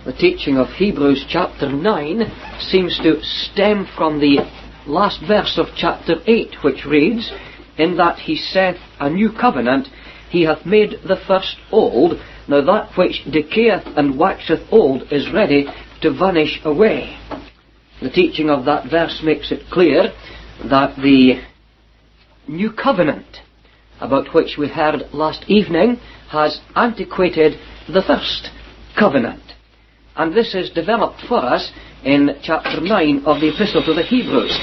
The teaching of Hebrews chapter 9 seems to stem from the last verse of chapter 8, which reads, "In that he saith a new covenant, he hath made the first old. Now that which decayeth and waxeth old is ready to vanish away." The teaching of that verse makes it clear that the new covenant, about which we heard last evening, has antiquated the first covenant. And this is developed for us in chapter 9 of the Epistle to the Hebrews.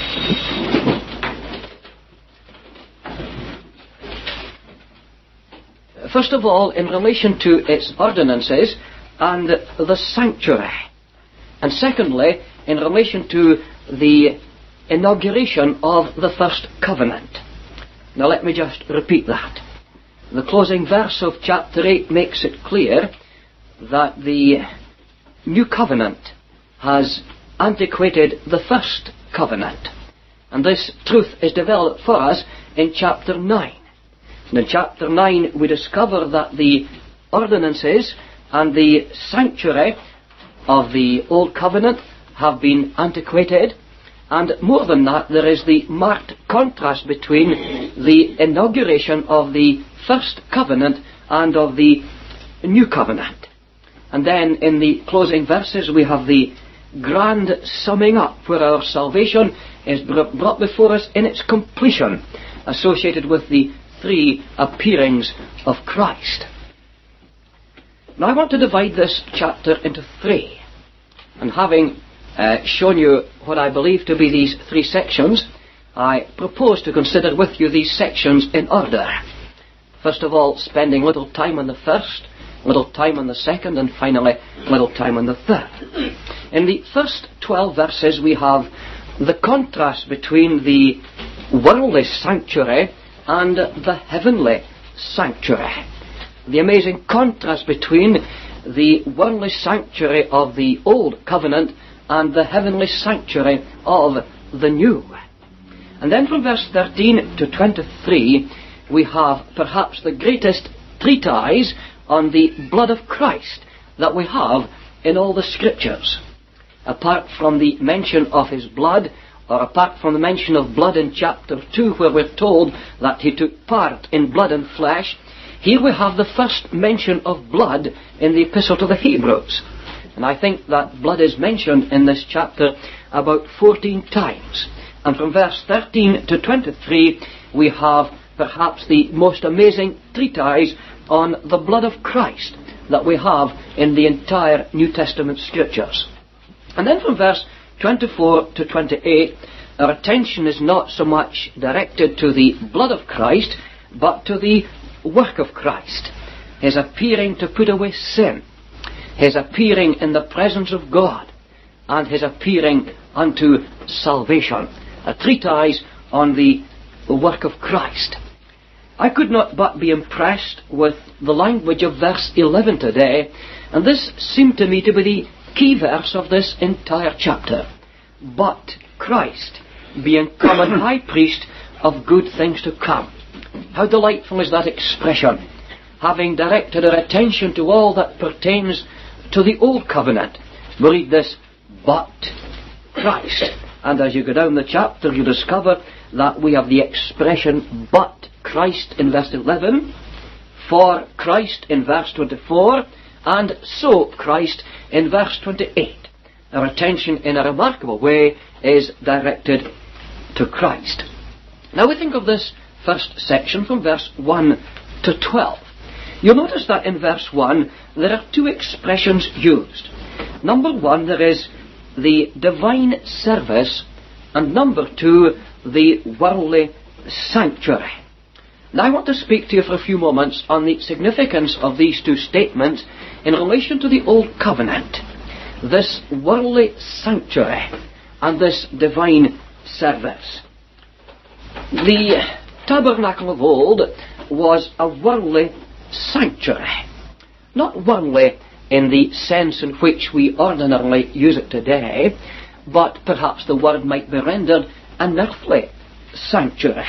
First of all, in relation to its ordinances and the sanctuary. And secondly, in relation to the inauguration of the first covenant. Now let me just repeat that. The closing verse of chapter 8 makes it clear that the new covenant has antiquated the first covenant. And this truth is developed for us in chapter 9. And in chapter 9 we discover that the ordinances and the sanctuary of the old covenant have been antiquated, and more than that, there is the marked contrast between the inauguration of the first covenant and of the new covenant. And then in the closing verses we have the grand summing up, where our salvation is brought before us in its completion, associated with the three appearings of Christ. Now I want to divide this chapter into three. And having shown you what I believe to be these three sections, I propose to consider with you these sections in order. First of all, spending little time on the first, little time on the second, and finally little time on the third. In the first 12 verses we have the contrast between the worldly sanctuary and the heavenly sanctuary. The amazing contrast between the worldly sanctuary of the old covenant and the heavenly sanctuary of the new. And then from verse 13 to 23 we have perhaps the greatest treatise on the blood of Christ that we have in all the Scriptures. Apart from the mention of his blood, or apart from the mention of blood in chapter 2, where we're told that he took part in blood and flesh, here we have the first mention of blood in the Epistle to the Hebrews. And I think that blood is mentioned in this chapter about 14 times. And from verse 13 to 23 we have perhaps the most amazing treatise on the blood of Christ that we have in the entire New Testament Scriptures. And then from verse 24 to 28, our attention is not so much directed to the blood of Christ, but to the work of Christ. His appearing to put away sin, his appearing in the presence of God, and his appearing unto salvation. A treatise on the work of Christ. I could not but be impressed with the language of verse 11 today, and this seemed to me to be the key verse of this entire chapter. But Christ, being common high priest of good things to come. How delightful is that expression, having directed our attention to all that pertains to the old covenant. We read this, but Christ. And as you go down the chapter, you discover that we have the expression, but Christ in verse 11, for Christ in verse 24, and so Christ in verse 28. Our attention in a remarkable way is directed to Christ. Now we think of this first section from verse 1 to 12. You'll notice that in verse 1 there are two expressions used. Number 1, there is the divine service, and number 2, the worldly sanctuary. Now I want to speak to you for a few moments on the significance of these two statements in relation to the Old Covenant. This worldly sanctuary and this divine service. The tabernacle of old was a worldly sanctuary. Not worldly in the sense in which we ordinarily use it today, but perhaps the word might be rendered an earthly sanctuary.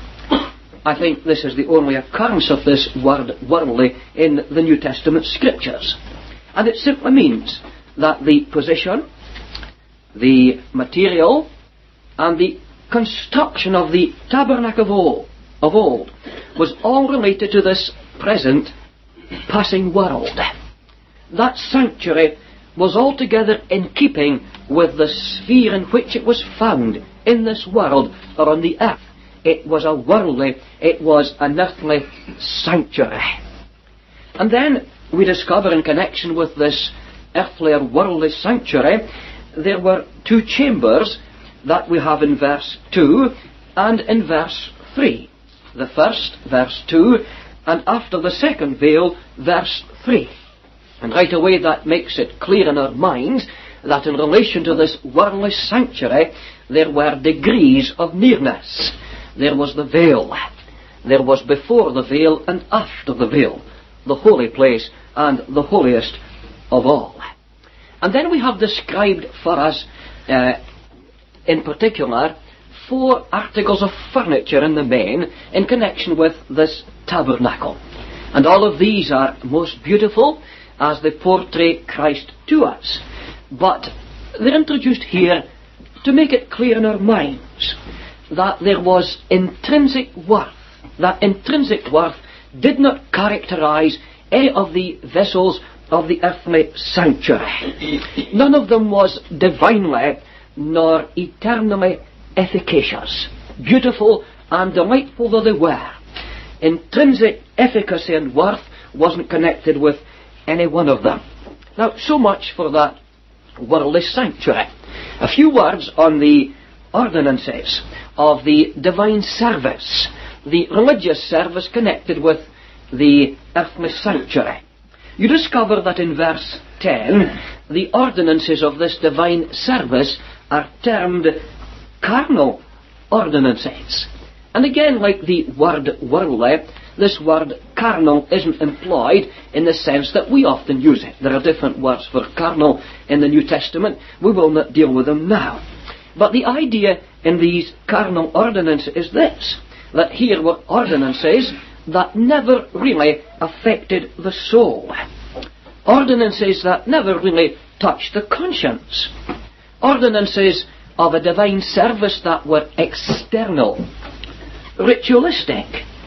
I think this is the only occurrence of this word worldly in the New Testament Scriptures. And it simply means that the position, the material, and the construction of the tabernacle of old was all related to this present passing world. That sanctuary was altogether in keeping with the sphere in which it was found in this world or on the earth. It was a worldly, it was an earthly sanctuary. And then we discover in connection with this earthly or worldly sanctuary, there were two chambers that we have in verse 2 and in verse 3. The first, verse 2, and after the second veil, verse 3. And right away that makes it clear in our minds that in relation to this worldly sanctuary, there were degrees of nearness. There was the veil. There was before the veil and after the veil, the holy place and the holiest of all. And then we have described for us, in particular, 4 articles of furniture in the main in connection with this tabernacle. And all of these are most beautiful as they portray Christ to us. But they're introduced here to make it clear in our minds that there was intrinsic worth. That intrinsic worth did not characterize any of the vessels of the earthly sanctuary. None of them was divinely nor eternally efficacious. Beautiful and delightful though they were, intrinsic efficacy and worth wasn't connected with any one of them. Now, so much for that worldly sanctuary. A few words on the ordinances of the divine service, the religious service connected with the earthly sanctuary. You discover that in verse 10, the ordinances of this divine service are termed carnal ordinances. And again, like the word worldly, this word carnal isn't employed in the sense that we often use it. There are different words for carnal in the New Testament. We will not deal with them now. But the idea in these carnal ordinances is this, that here were ordinances that never really affected the soul. Ordinances that never really touched the conscience. Ordinances of a divine service that were external, ritualistic,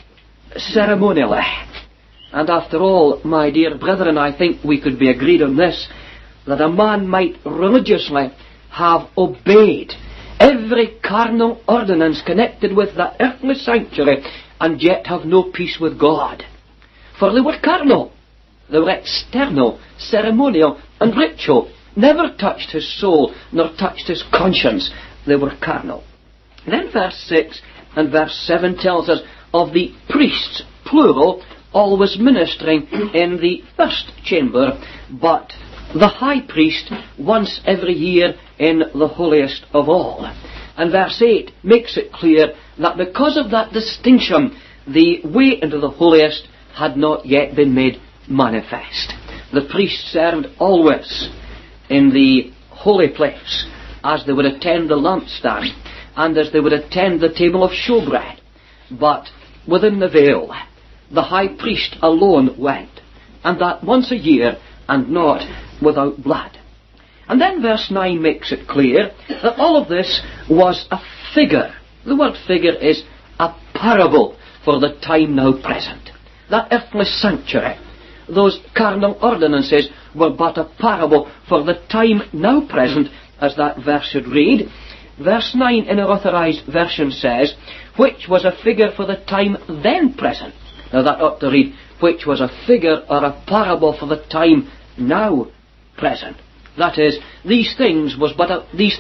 ceremonially. And after all, my dear brethren, I think we could be agreed on this, that a man might religiously have obeyed every carnal ordinance connected with that earthly sanctuary and yet have no peace with God. For they were carnal. They were external, ceremonial and ritual. Never touched his soul, nor touched his conscience. They were carnal. Then verse 6 and verse 7 tells us of the priests, plural, always ministering in the first chamber, but the high priest once every year in the holiest of all. And verse 8 makes it clear that because of that distinction, the way into the holiest had not yet been made manifest. The priests served always in the holy place, as they would attend the lampstand, and as they would attend the table of showbread. But within the veil, the high priest alone went, and that once a year, and not without blood. And then verse 9 makes it clear that all of this was a figure. The word figure is a parable for the time now present. That earthly sanctuary, those carnal ordinances, were but a parable for the time now present, as that verse should read. Verse 9 in our Authorized Version says, which was a figure for the time then present. Now that ought to read, which was a figure or a parable for the time now present. That is, these things were but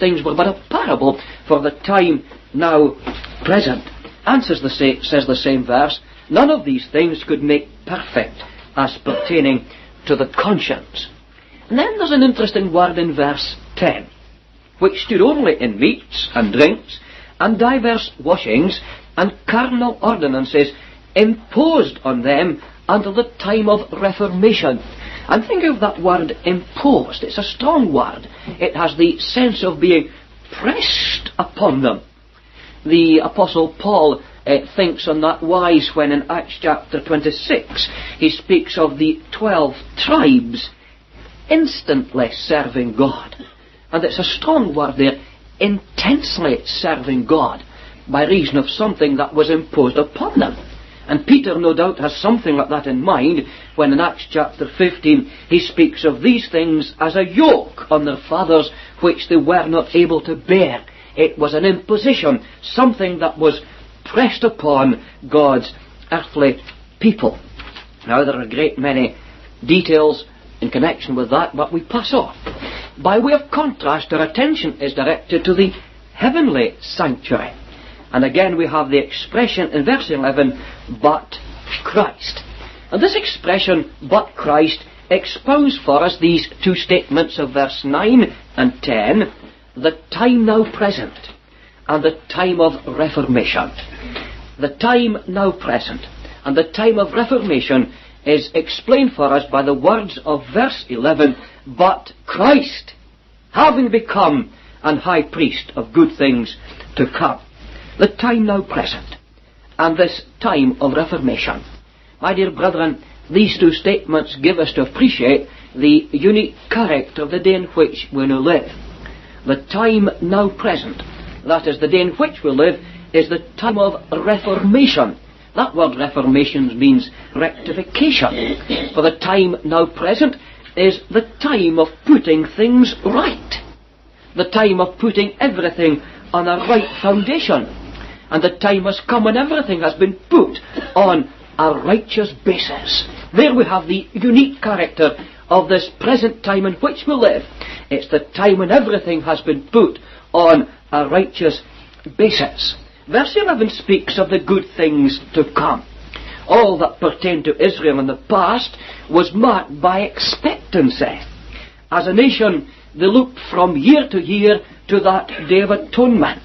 a parable for the time now present. And says the same verse, none of these things could make perfect as pertaining to the conscience. And then there's an interesting word in verse 10, which stood only in meats and drinks, and divers washings, and carnal ordinances imposed on them until the time of Reformation. And think of that word imposed. It's a strong word. It has the sense of being pressed upon them. The Apostle Paul thinks on that wise when in Acts chapter 26 he speaks of the 12 tribes instantly serving God. And it's a strong word there, intensely serving God, by reason of something that was imposed upon them. And Peter no doubt has something like that in mind when in Acts chapter 15 he speaks of these things as a yoke on their fathers which they were not able to bear. It was an imposition, something that was pressed upon God's earthly people. Now there are a great many details in connection with that, but we pass off. By way of contrast, our attention is directed to the heavenly sanctuary. And again we have the expression in verse 11, but Christ. And this expression, but Christ, expounds for us these two statements of verse 9 and 10, the time now present and the time of reformation. The time now present and the time of reformation is explained for us by the words of verse 11, but Christ, having become an high priest of good things to come. The time now present and this time of reformation. My dear brethren, these two statements give us to appreciate the unique character of the day in which we now live. The time now present, that is the day in which we live, is the time of reformation. That word reformation means rectification. For the time now present is the time of putting things right. The time of putting everything on a right foundation. And the time has come when everything has been put on a righteous basis. There we have the unique character of this present time in which we live. It's the time when everything has been put on a righteous basis. Verse 11 speaks of the good things to come. All that pertained to Israel in the past was marked by expectancy. As a nation, they looked from year to year to that Day of Atonement.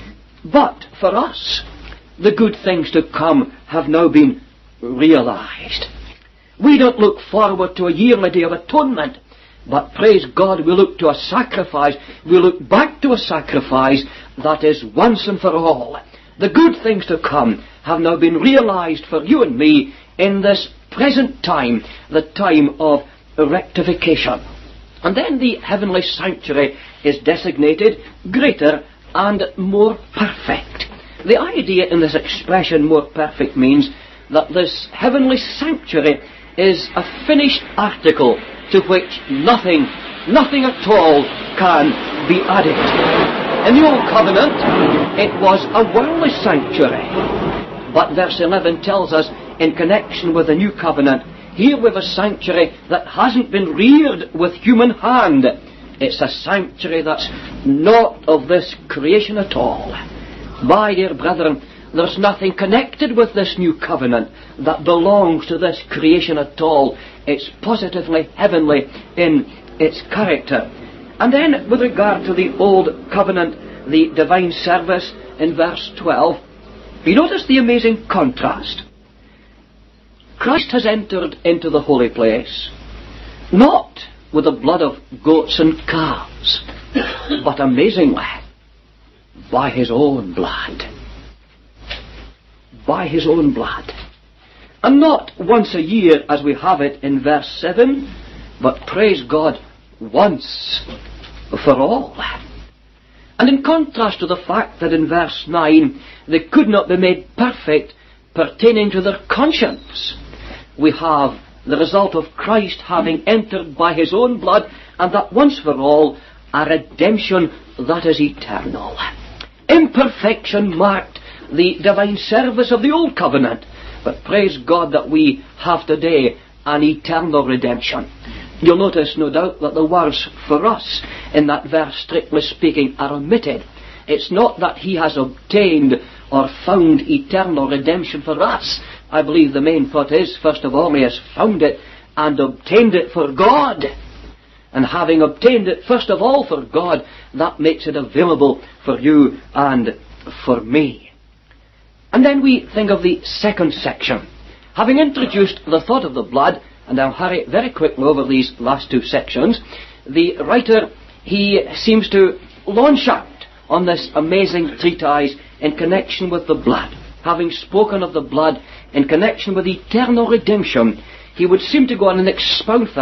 But for us, the good things to come have now been realized. We don't look forward to a yearly Day of Atonement, but praise God, we look to a sacrifice. We look back to a sacrifice that is once and for all. The good things to come have now been realized for you and me in this present time, the time of rectification. And then the heavenly sanctuary is designated greater and more perfect. The idea in this expression, more perfect, means that this heavenly sanctuary is a finished article to which nothing at all can be added. In the Old Covenant, it was a worldly sanctuary. But verse 11 tells us, in connection with the New Covenant, here we have a sanctuary that hasn't been reared with human hand. It's a sanctuary that's not of this creation at all. My dear brethren, there's nothing connected with this new covenant that belongs to this creation at all. It's positively heavenly in its character. And then, with regard to the Old Covenant, the divine service in verse 12, you notice the amazing contrast. Christ has entered into the holy place, not with the blood of goats and calves, but amazingly, by His own blood. By His own blood. And not once a year as we have it in verse 7, but praise God, once for all. And in contrast to the fact that in verse 9 they could not be made perfect pertaining to their conscience, we have the result of Christ having entered by His own blood, and that once for all, a redemption that is eternal. Imperfection marked the divine service of the Old Covenant, but praise God that we have today an eternal redemption. You'll notice, no doubt, that the words for us in that verse, strictly speaking, are omitted. It's not that He has obtained or found eternal redemption for us. I believe the main thought is, first of all, He has found it and obtained it for God. And having obtained it, first of all, for God, that makes it available for you and for me. And then we think of the second section. Having introduced the thought of the blood, and I'll hurry very quickly over these last two sections, the writer, he seems to launch out on this amazing treatise in connection with the blood. Having spoken of the blood in connection with eternal redemption, he would seem to go on and expound for us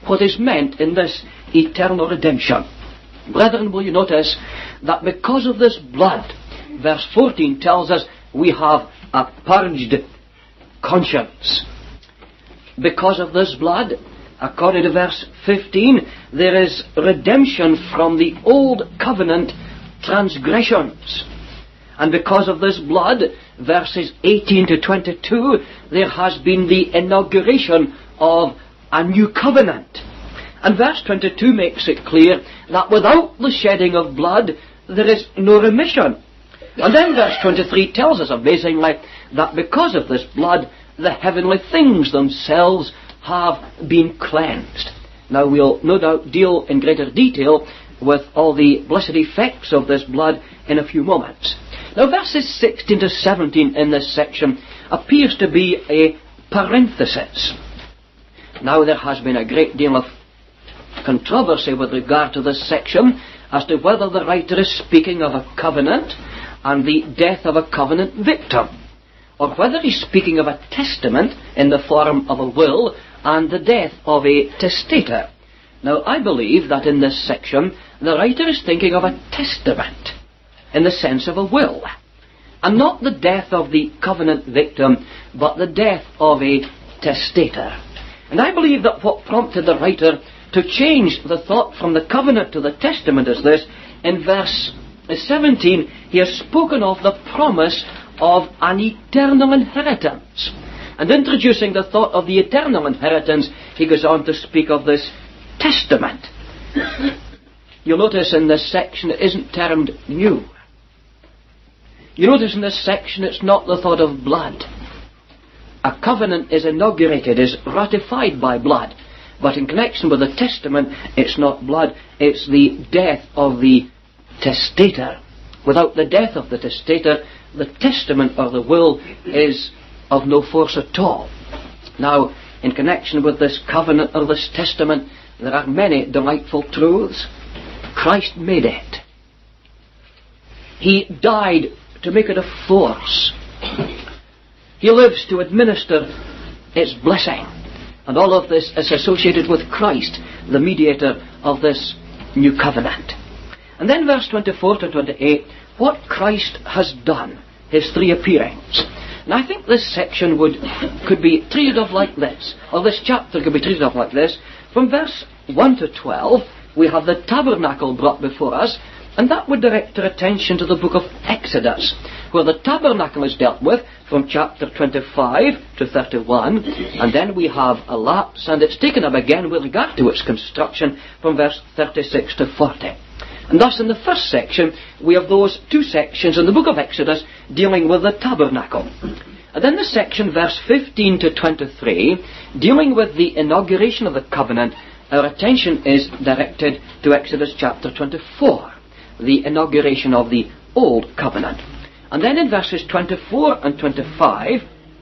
what is meant in this eternal redemption. Brethren, will you notice that because of this blood, verse 14 tells us we have a purged conscience. Because of this blood, according to verse 15, there is redemption from the old covenant transgressions. And because of this blood, verses 18 to 22, there has been the inauguration of a new covenant. And verse 22 makes it clear that without the shedding of blood, there is no remission. And then verse 23 tells us amazingly that because of this blood, the heavenly things themselves have been cleansed. Now we'll no doubt deal in greater detail with all the blessed effects of this blood in a few moments. Now verses 16 to 17 in this section appears to be a parenthesis. Now there has been a great deal of controversy with regard to this section as to whether the writer is speaking of a covenant and the death of a covenant victim, or whether he's speaking of a testament in the form of a will and the death of a testator. Now I believe that in this section the writer is thinking of a testament in the sense of a will, and not the death of the covenant victim, but the death of a testator. And I believe that what prompted the writer to change the thought from the covenant to the testament is this. In verse 17, he has spoken of the promise of an eternal inheritance. And introducing the thought of the eternal inheritance, he goes on to speak of this testament. You'll notice in this section it isn't termed new. You notice in this section it's not the thought of blood. A covenant is inaugurated, is ratified by blood. But in connection with the testament, it's not blood, it's the death of the testator. Without the death of the testator, the testament or the will is of no force at all. Now, in connection with this covenant or this testament, there are many delightful truths. Christ made it. He died to make it a force. He lives to administer its blessing. And all of this is associated with Christ, the mediator of this new covenant. And then verse 24 to 28, what Christ has done, his three appearings. And I think this section could be treated of like this, or this chapter could be treated of like this. From verse 1 to 12, we have the tabernacle brought before us, and that would direct our attention to the book of Exodus, where the tabernacle is dealt with from chapter 25 to 31, and then we have a lapse, and it's taken up again with regard to its construction from verse 36 to 40. And thus in the first section, we have those two sections in the book of Exodus dealing with the tabernacle. And then the section, verse 15 to 23, dealing with the inauguration of the covenant, our attention is directed to Exodus chapter 24, the inauguration of the old covenant. And then in verses 24 and 25,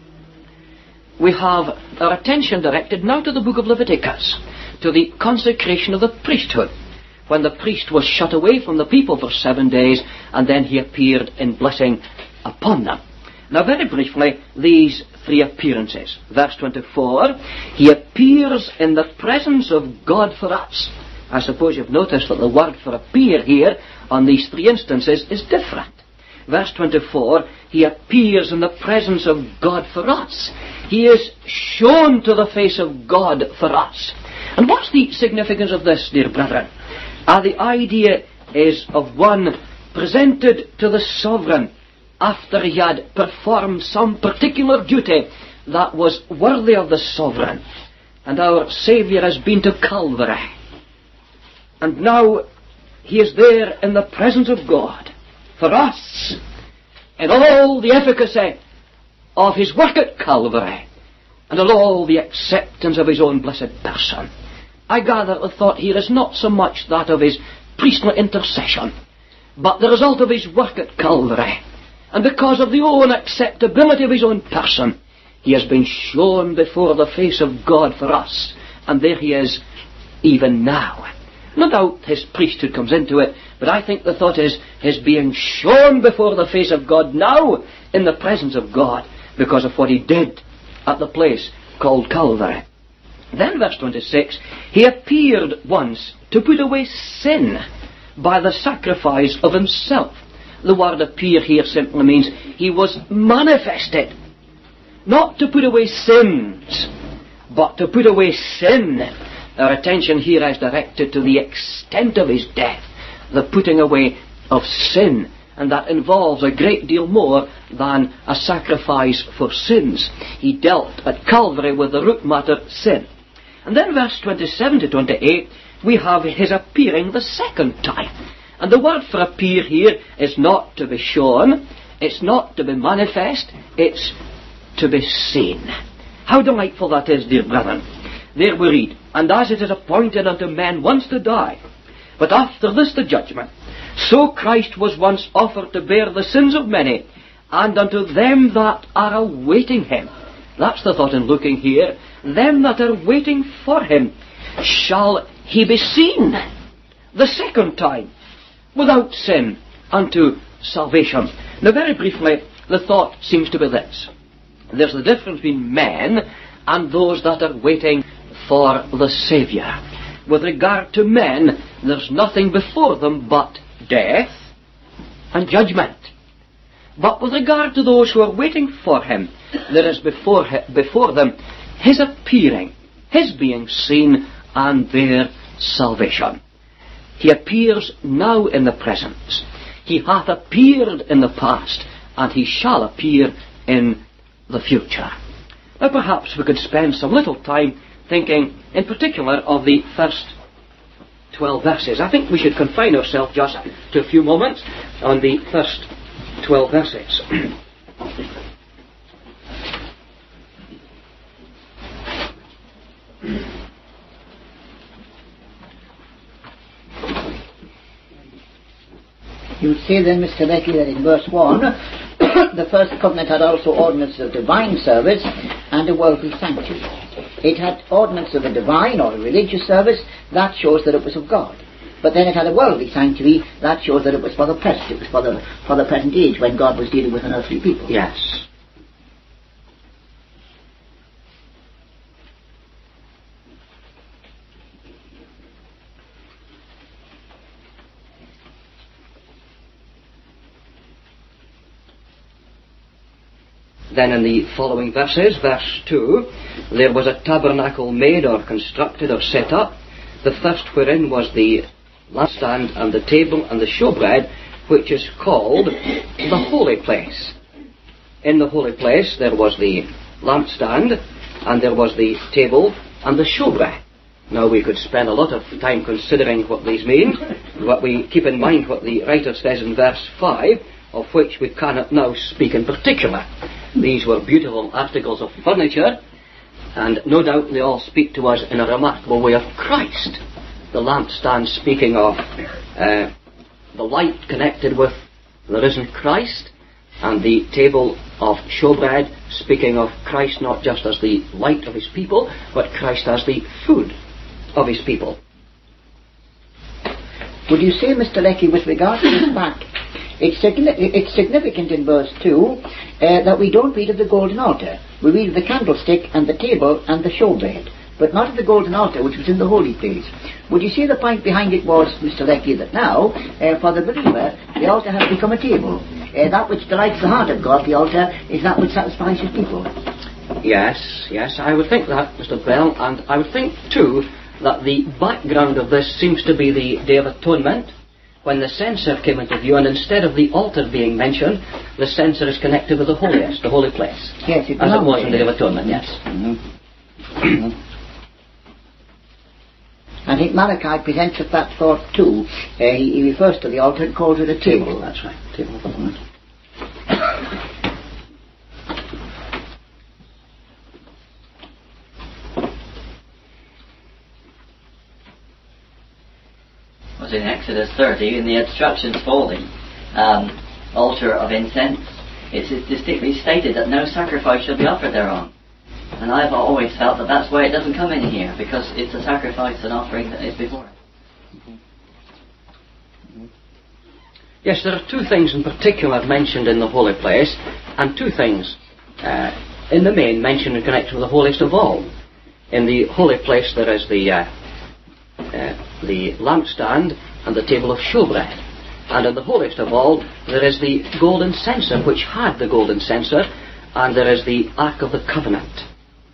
we have our attention directed now to the book of Leviticus, to the consecration of the priesthood, when the priest was shut away from the people for 7 days, and then he appeared in blessing upon them. Now very briefly, these three appearances. Verse 24, he appears in the presence of God for us. I suppose you've noticed that the word for appear here on these three instances is different. Verse 24, he appears in the presence of God for us. He is shown to the face of God for us. And what's the significance of this, dear brethren? The idea is of one presented to the sovereign after he had performed some particular duty that was worthy of the sovereign. And our Saviour has been to Calvary. And now he is there in the presence of God for us, in all the efficacy of his work at Calvary, and in all the acceptance of his own blessed person. I gather the thought here is not so much that of his priestly intercession, but the result of his work at Calvary. And because of the own acceptability of his own person, he has been shown before the face of God for us. And there he is even now. No doubt his priesthood comes into it, but I think the thought is his being shown before the face of God now in the presence of God because of what he did at the place called Calvary. Then verse 26, he appeared once to put away sin by the sacrifice of himself. The word appear here simply means he was manifested. Not to put away sins, but to put away sin. Our attention here is directed to the extent of his death, the putting away of sin. And that involves a great deal more than a sacrifice for sins. He dealt at Calvary with the root matter, sin. And then verse 27 to 28, we have his appearing the second time. And the word for appear here is not to be shown, it's not to be manifest, it's to be seen. How delightful that is, dear brethren. There we read, and as it is appointed unto men once to die, but after this the judgment, so Christ was once offered to bear the sins of many, and unto them that are awaiting him. That's the thought in looking here. Them that are waiting for him shall he be seen the second time, without sin, unto salvation. Now very briefly, the thought seems to be this. There's the difference between men and those that are waiting for the Saviour. With regard to men, there's nothing before them but death and judgment. But with regard to those who are waiting for him, there is before them his appearing, his being seen, and their salvation. He appears now in the present. He hath appeared in the past, and he shall appear in the future. Now perhaps we could spend some little time thinking in particular of the first 12 verses. I think we should confine ourselves just to a few moments on the first 12 verses. You would say then, Mr. Leckie, that in verse 1, the first covenant had also ordinances of divine service and a worldly sanctuary. It had ordinance of a divine or a religious service, that shows that it was of God. But then it had a worldly sanctuary, that shows that it was for the present, it was for the present age when God was dealing with an earthly people. Yes. Then in the following verses, verse 2, there was a tabernacle made or constructed or set up, the first wherein was the lampstand and the table and the showbread, which is called the holy place. In the holy place there was the lampstand, and there was the table and the showbread. Now we could spend a lot of time considering what these mean, but we keep in mind what the writer says in verse 5, of which we cannot now speak in particular. These were beautiful articles of furniture, and no doubt they all speak to us in a remarkable way of Christ. The lampstand speaking of the light connected with the risen Christ, and the table of showbread speaking of Christ not just as the light of his people, but Christ as the food of his people. Would you say, Mr. Leckie, with regard to this fact, it's significant in verse 2 that we don't read of the golden altar. We read of the candlestick and the table and the showbread, but not of the golden altar which was in the holy place. Would you say the point behind it was, Mr. Leckie, that now, for the believer, the altar has become a table. That which delights the heart of God, the altar, is that which satisfies his people. Yes, I would think that, Mr. Bell, and I would think, too, that the background of this seems to be the Day of Atonement, when the censer came into view, and instead of the altar being mentioned, the censer is connected with the holiest, the holy place. Yes, as it was in the Day of Atonement, yes. I think Malachi presents us that thought too. He refers to the altar and calls it a table. That's right, table of atonement. Was in Exodus 30 in the instructions for the altar of incense. It's distinctly stated that no sacrifice shall be offered thereon. And I've always felt that that's why it doesn't come in here, because it's a sacrifice and offering that is before it. Yes, there are two things in particular mentioned in the holy place, and two things in the main mentioned in connection with the holiest of all. In the holy place there is the lampstand and the table of showbread. And in the holiest of all, there is the golden censer, which had the golden censer, and there is the Ark of the Covenant.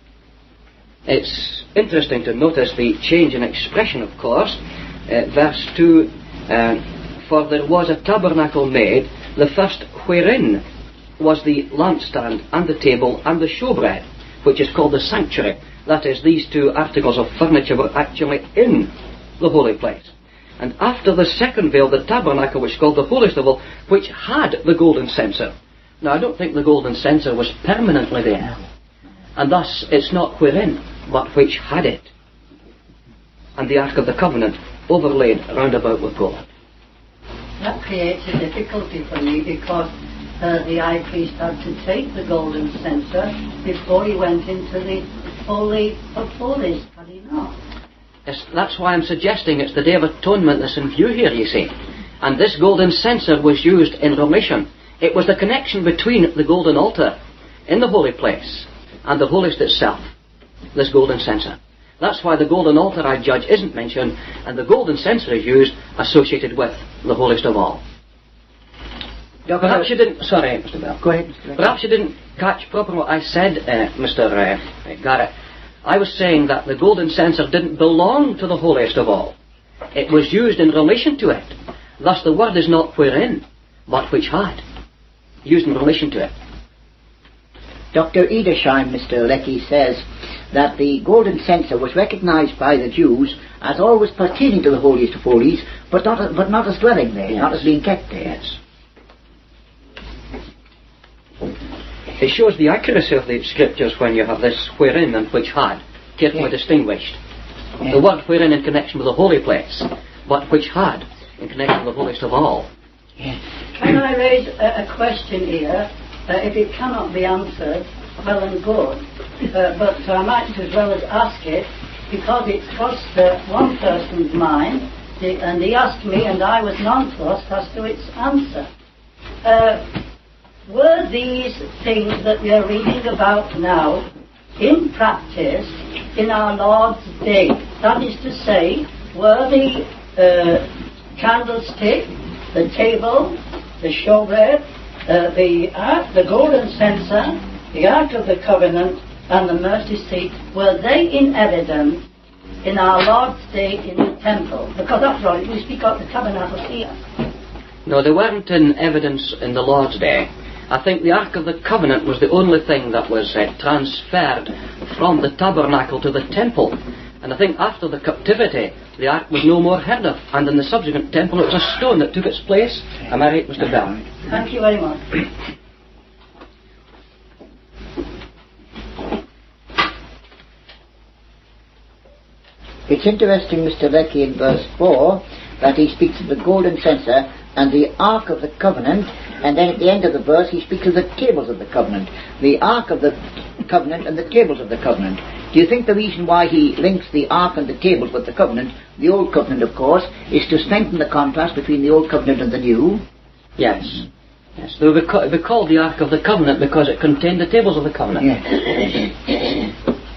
It's interesting to notice the change in expression, of course. Verse 2, for there was a tabernacle made, the first wherein was the lampstand and the table and the showbread, which is called the sanctuary. That is, these two articles of furniture were actually in the holy place. And after the second veil, the tabernacle, which is called the holiest of all, which had the golden censer. Now, I don't think the golden censer was permanently there. And thus, it's not wherein, but which had it. And the Ark of the Covenant overlaid round about with gold. That creates a difficulty for me, because the high priest had to take the golden censer before he went into the Holy of Holies, had he not? Yes, that's why I'm suggesting it's the Day of Atonement that's in view here, you see. And this golden censer was used in remission. It was the connection between the golden altar in the holy place and the holiest itself, this golden censer. That's why the golden altar, I judge, isn't mentioned, and the golden censer is used associated with the holiest of all. Perhaps you didn't... Sorry, Mr. Bell. Go ahead, Mr. Bell. Perhaps you didn't catch properly what I said, Mr. Garrett. I was saying that the golden censer didn't belong to the holiest of all. It was used in relation to it. Thus the word is not wherein, but which had. Used in relation to it. Dr. Edersheim, Mr. Leckie, says that the golden censer was recognized by the Jews as always pertaining to the holiest of holies, but not as dwelling there, not as being kept there. Yes. It shows the accuracy of the scriptures when you have this wherein and which had, carefully distinguished. The word wherein in connection with the holy place, but which had in connection with the holiest of all. Can I raise a question here? If it cannot be answered, well and good. But I might as well as ask it, because it crossed one person's mind, and he asked me, and I was nonplussed as to its answer. Were these things that we are reading about now in practice in our Lord's day? That is to say, were the candlestick, the table, the showbread, the ark, the golden censer, the Ark of the Covenant, and the mercy seat, were they in evidence in our Lord's day in the temple? Because after all, we speak of the tabernacle here. No, they weren't in evidence in the Lord's day. I think the Ark of the Covenant was the only thing that was transferred from the tabernacle to the temple. And I think after the captivity, the Ark was no more heard of. And in the subsequent temple, it was a stone that took its place. Am I right, Mr. Bell? Thank you very much. It's interesting, Mr. Leckie, in verse 4, that he speaks of the golden censer and the Ark of the Covenant, and then at the end of the verse he speaks of the tables of the covenant. The Ark of the Covenant and the tables of the covenant. Do you think the reason why he links the Ark and the tables with the covenant, the Old Covenant of course, is to strengthen the contrast between the Old Covenant and the New? Yes. Yes. They were called the Ark of the Covenant because it contained the tables of the covenant. Yes.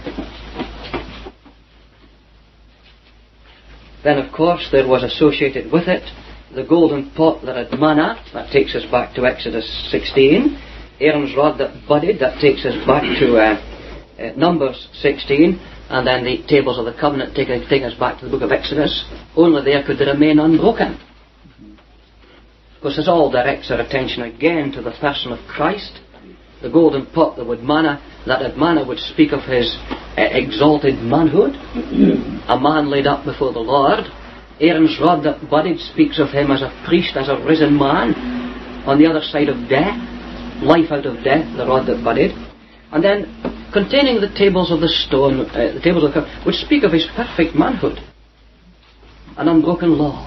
Then, of course, there was associated with it the golden pot that had manna. That takes us back to Exodus 16. Aaron's rod that budded. That takes us back to Numbers 16. And then the tables of the covenant taking us back to the book of Exodus. Only there could they remain unbroken. Of course, this all directs our attention again to the person of Christ. The golden pot that would manna, would speak of his exalted manhood. A man laid up before the Lord. Aaron's rod that budded speaks of him as a priest, as a risen man. On the other side of death, life out of death, the rod that budded. And then, containing the tables of the stone, the tables of the covenant, would speak of his perfect manhood. An unbroken law.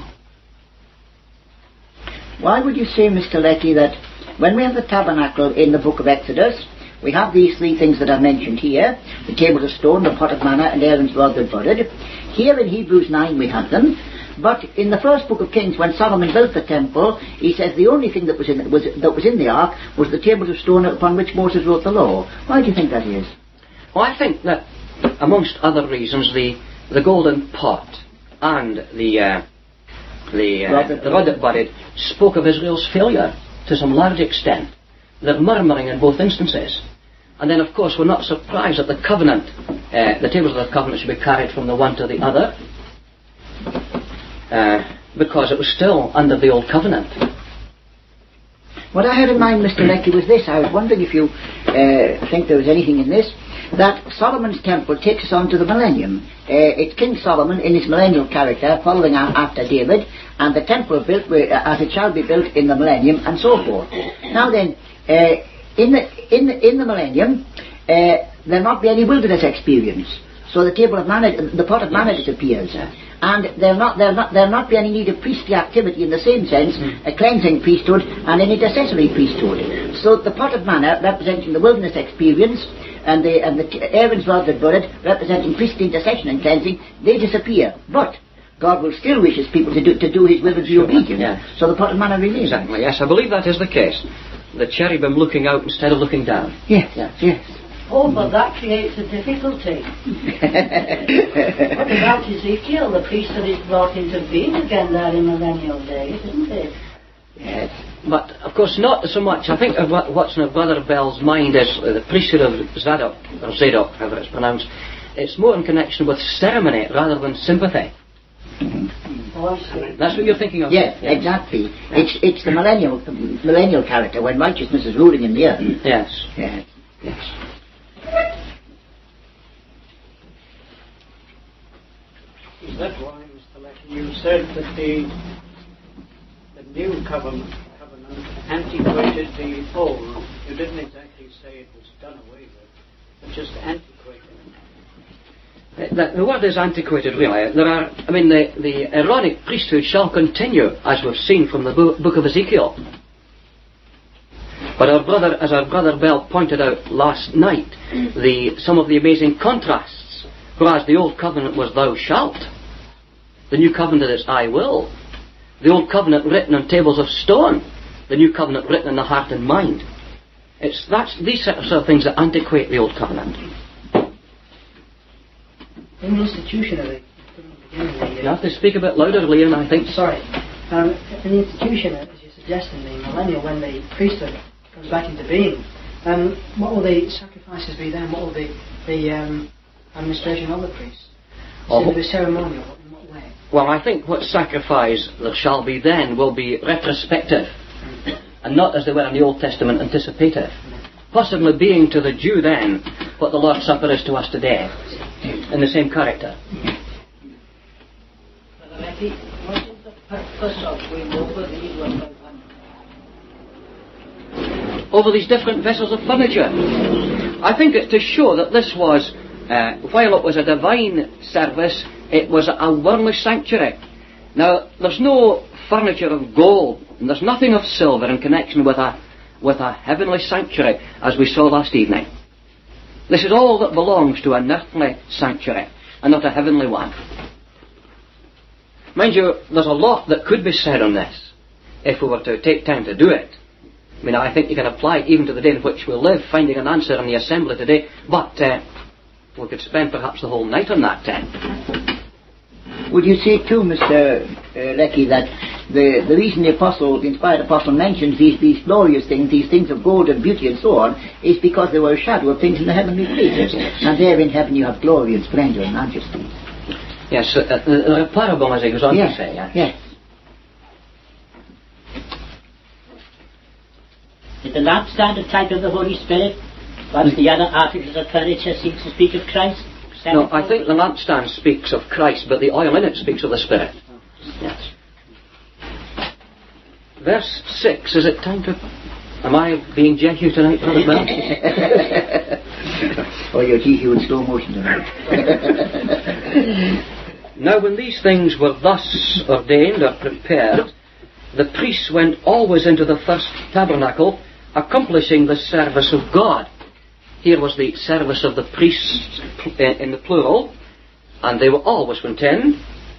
Why would you say, Mr. Leckie, that when we have the tabernacle in the book of Exodus, we have these three things that are mentioned here, the tables of stone, the pot of manna, and Aaron's rod that budded. Here in Hebrews 9 we have them, but in the first book of Kings, when Solomon built the temple, he says the only thing that was in the ark was the tables of stone upon which Moses wrote the law. Why do you think that is? Well, I think that amongst other reasons, the golden pot and the rod that budded spoke of Israel's failure to some large extent. They're murmuring in both instances. And then, of course, we're not surprised that the covenant, the tables of the covenant should be carried from the one to the other, because it was still under the old covenant. What I had in mind, Mr. Leckie, was this. I was wondering if you think there was anything in this, that Solomon's temple takes us on to the millennium. It's King Solomon in his millennial character, following after David, and the temple built as it shall be built in the millennium, and so forth. Now then, in the millennium, there'll not be any wilderness experience. So the table of manna, the pot of manna disappears, and there'll not be any need of priestly activity in the same sense, a cleansing priesthood and an intercessory priesthood. So the pot of manna, representing the wilderness experience, and Aaron's rod that budded, representing priestly intercession and cleansing, they disappear. But God will still wish his people to do his will and be obedient. Yeah. So the pot of manna remains. Exactly. Yes, I believe that is the case. The cherubim looking out instead of looking down. Yes. Yes. Oh, but that creates a difficulty. What about Ezekiel? The priesthood is brought into being again there in millennial days, isn't it? Yes. But, of course, not so much. I think what's in Brother Bell's mind is the priesthood of Zadok, or Zadok, however it's pronounced. It's more in connection with ceremony rather than sympathy. Oh, I see. That's what you're thinking of? Yes, exactly. It's the millennial character, when righteousness is ruling in the earth. Yes. Yes. Yes. Is that why, Mr. Leckie, you said that the new covenant antiquated the old? You didn't exactly say it was done away with, but just antiquated. The word is antiquated, really. The Aaronic priesthood shall continue, as we've seen from the book of Ezekiel. But as our brother Bell pointed out last night, some of the amazing contrasts. Whereas the old covenant was thou shalt, the new covenant is I will. The old covenant written on tables of stone, the new covenant written in the heart and mind. These sort of things that antiquate the old covenant. In the institution of it, You have to speak a bit louder, Liam, I think. Sorry. In the institution, as you suggest, in the millennial, when the priesthood comes back into being, what will the sacrifices be then? What will the administration of the priests? Will it be ceremonial? In what way? Well, I think what sacrifice there shall be then will be retrospective, and not, as they were in the Old Testament, anticipative. Possibly being to the Jew then what the Lord's Supper is to us today, in the same character. What is the purpose of going over these 1,500? Over these different vessels of furniture. I think it's to show that this was, while it was a divine service, it was a worldly sanctuary. Now, there's no furniture of gold, and there's nothing of silver in connection with a heavenly sanctuary, as we saw last evening. This is all that belongs to an earthly sanctuary, and not a heavenly one. Mind you, there's a lot that could be said on this, if we were to take time to do it. I mean, I think you can apply it even to the day in which we live, finding an answer in the assembly today, but we could spend perhaps the whole night on that then. Would you say too, Mr. Leckie, that the reason the inspired apostle mentions these glorious things, these things of gold and beauty and so on, is because they were a shadow of things in the heavenly places. And there in heaven you have glory and splendour and majesty. Yes, the parable, as he goes on to say. Yes. Is the lampstand a type of the Holy Spirit? Whilst the other articles of furniture seem to speak of Christ? No, I think the lampstand speaks of Christ, but the oil in it speaks of the Spirit. Yes. Verse 6, is it time to... Am I being Jehu tonight, Brother Bell? Oh, you're Jehu in slow motion tonight. Now when these things were thus ordained or prepared, the priests went always into the first tabernacle, accomplishing the service of God. Here was the service of the priests in the plural, and they always went in.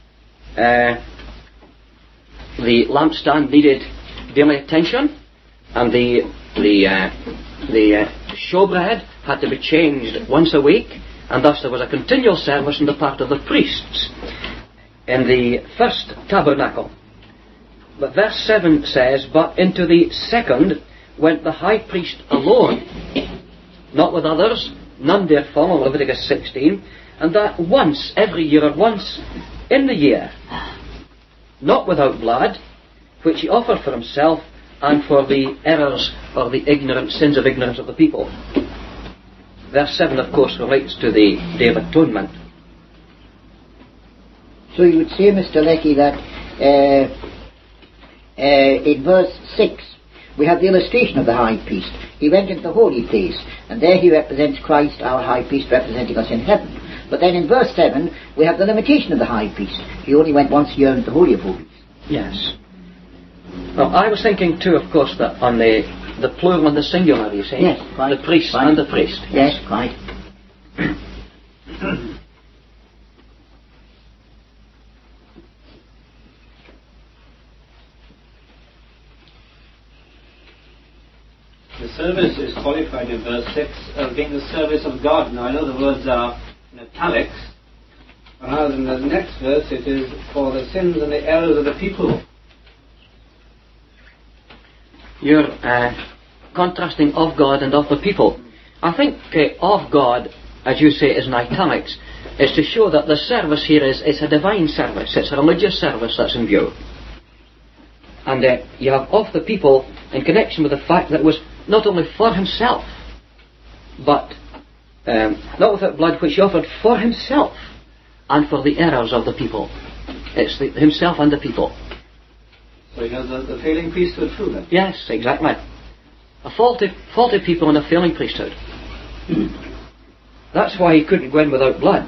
The lampstand needed daily attention, and the showbread had to be changed once a week, and thus there was a continual service on the part of the priests in the first tabernacle. But verse 7 says, "But into the second went the high priest alone, not with others, none dare follow," Leviticus 16, "and that once every year, or once in the year, not without blood, which he offered for himself and for the errors or the sins of ignorance of the people." Verse 7, of course, relates to the Day of Atonement. So you would say, Mr. Leckie, that in verse 6 we have the illustration of the high priest. He went into the holy place, and there he represents Christ, our high priest, representing us in heaven. But then in verse 7 we have the limitation of the high priest. He only went once a year into the Holy of Holies. Yes. Well, I was thinking too, of course, that on the plural and the singular, you see. Yes, quite. The priest Quite. and the priest. Yes, quite. The service is qualified in verse 6 as being the service of God. Now I know the words are in italics, but rather in the next verse it is for the sins and the errors of the people. You're contrasting of God and of the people. I think of God, as you say, is in italics, is to show that the service here is a divine service. It's a religious service that's in view. And you have of the people in connection with the fact that it was not only for himself, but not without blood, which he offered for himself and for the errors of the people. It's himself and the people. So you have the failing priesthood through that. Yes, exactly. A faulty people in a failing priesthood. That's why he couldn't go in without blood.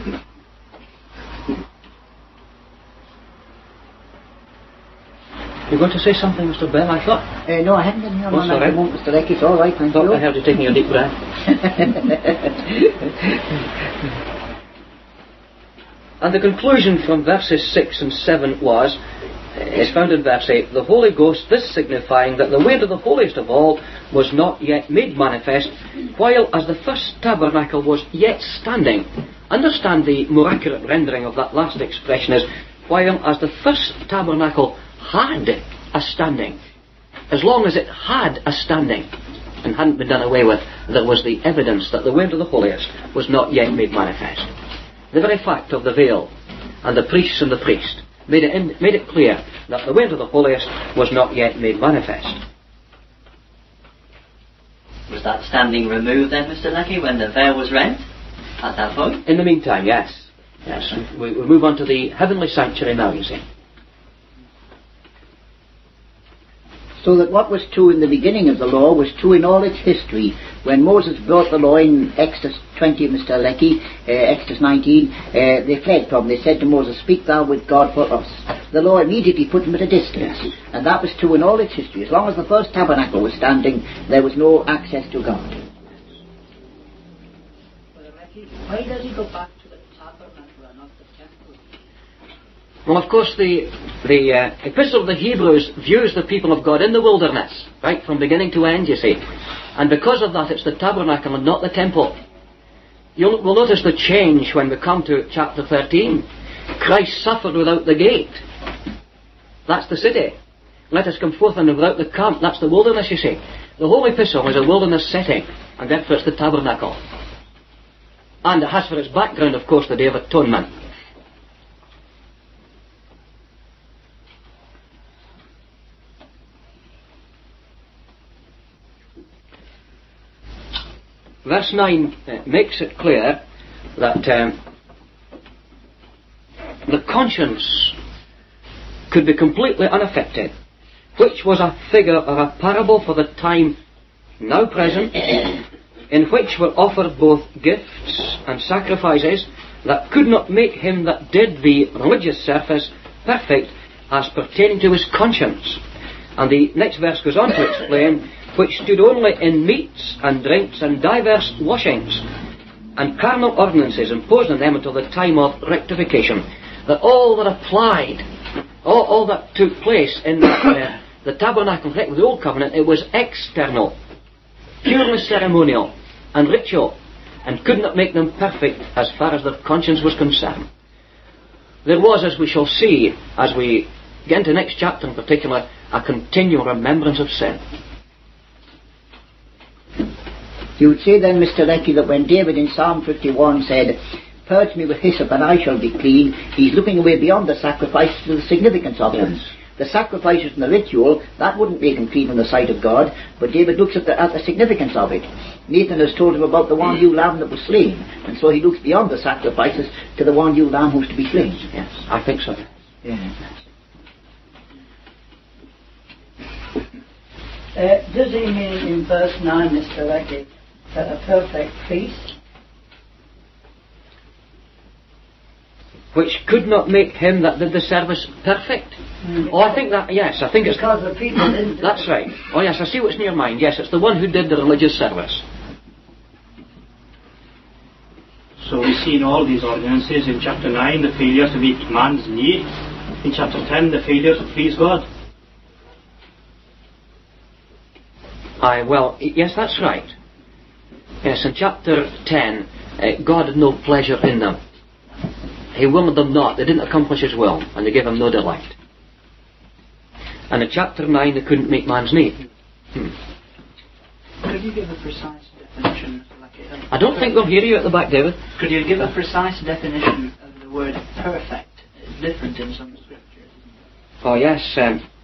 You're going to say something, Mr. Bell, I thought? No, I haven't been here Oh, on sorry. that moment, Mr. Leckie. It's all right, thank Thought you. I heard you taking a deep breath. And the conclusion from verses 6 and 7 is found in verse 8, "The Holy Ghost, this signifying that the way to the holiest of all was not yet made manifest, while as the first tabernacle was yet standing." Understand the more accurate rendering of that last expression is, "while as the first tabernacle had a standing." As long as it had a standing and hadn't been done away with, there was the evidence that the way to the holiest was not yet made manifest. The very fact of the veil and the priests and the priest made it clear that the way to the holiest was not yet made manifest. Was that standing removed then, Mr. Leckie, when the veil was rent at that point? In the meantime, yes. Yes, we move on to the heavenly sanctuary now, you see. So that what was true in the beginning of the law was true in all its history. When Moses brought the law in Exodus 20, Mr. Leckie, Exodus 19, they fled from him. They said to Moses, "Speak thou with God for us." The law immediately put them at a distance. Yes. And that was true in all its history. As long as the first tabernacle was standing, there was no access to God. Why does he go back to the tabernacle and not the temple? Well, of course, the Epistle of the Hebrews views the people of God in the wilderness, right, from beginning to end, you see. And because of that, it's the tabernacle and not the temple. We'll notice the change when we come to chapter 13. Christ suffered without the gate. That's the city. Let us come forth and without the camp. That's the wilderness, you see. The whole epistle is a wilderness setting, and therefore it's the tabernacle. And it has for its background, of course, the Day of Atonement. Verse 9 makes it clear that the conscience could be completely unaffected, which was a figure or a parable for the time now present, in which were offered both gifts and sacrifices that could not make him that did the religious service perfect as pertaining to his conscience. And the next verse goes on to explain, which stood only in meats and drinks and divers washings and carnal ordinances imposed on them until the time of rectification. That all that applied, all that took place in the tabernacle with the Old Covenant, it was external, purely ceremonial and ritual. and could not make them perfect as far as their conscience was concerned. There was, as we shall see, as we get into the next chapter in particular, a continual remembrance of sin. You would say then, Mr. Leckie, that when David in Psalm 51 said, "Purge me with hyssop and I shall be clean," he's looking away beyond the sacrifices to the significance of them. The sacrifices and the ritual, that wouldn't make him clean in the sight of God, but David looks at the significance of it. Nathan has told him about the one ewe lamb that was slain, and so he looks beyond the sacrifices to the one ewe lamb who's to be slain. Yes, I think so. Yeah. Does he mean in verse 9, Mr. Leckie, a perfect priest? Which could not make him that did the service perfect. Oh, I think that, yes, I think it's... Because the people didn't... That's right. Oh, yes, I see what's in your mind. Yes, it's the one who did the religious service. So we see in all these ordinances, in chapter 9, the failure to meet man's need. In chapter 10, the failure to please God. Well, yes, that's right. Yes, in chapter 10, God had no pleasure in them. He willed them not. They didn't accomplish His will, and they gave Him no delight. And in chapter 9, they couldn't meet man's need. Could you give a precise definition? I don't think they'll hear you at the back, David. Could you give a precise definition of the word perfect? It's different in some scriptures. Oh, yes.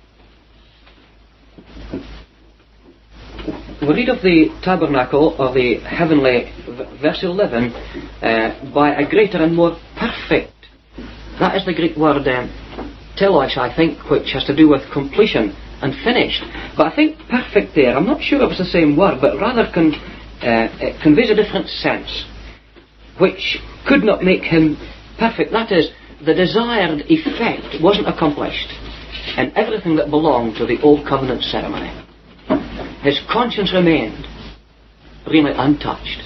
We read of the tabernacle, or the heavenly, verse 11, by a greater and more perfect. That is the Greek word telos, I think, which has to do with completion and finished. But I think perfect there, I'm not sure if it's the same word, but rather it conveys a different sense, which could not make him perfect. That is, the desired effect wasn't accomplished in everything that belonged to the Old Covenant ceremony. His conscience remained really untouched.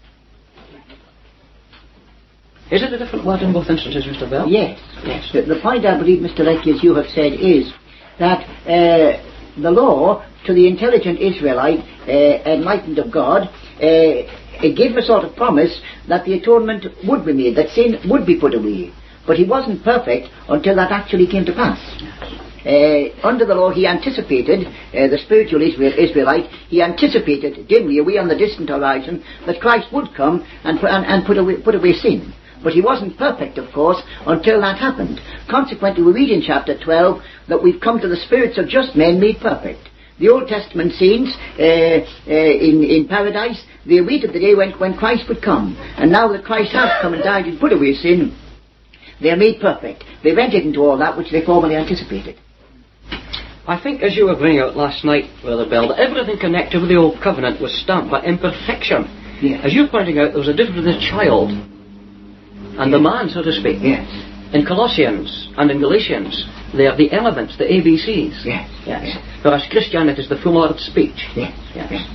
Is it a different word in both instances, Mr. Bell? Yes. The point I believe, Mr. Leckie, as you have said, is that the law to the intelligent Israelite, enlightened of God, it gave him a sort of promise that the atonement would be made, that sin would be put away. But he wasn't perfect until that actually came to pass. Under the law, he anticipated, the spiritual Israelite, he anticipated dimly away on the distant horizon that Christ would come and put away sin. But he wasn't perfect, of course, until that happened. Consequently, we read in chapter 12 that we've come to the spirits of just men made perfect. The Old Testament saints in paradise, they awaited the day when Christ would come. And now that Christ has come and died and put away sin, they are made perfect. They've entered into all that which they formerly anticipated. I think, as you were bringing out last night, Brother Bell, that everything connected with the Old Covenant was stamped by imperfection. Yes. As you're pointing out, there was a difference between the child and the man, so to speak. Yes. In Colossians and in Galatians, they are the elements, the ABCs. Yes. Whereas Christianity is the full-ordered speech. Yes.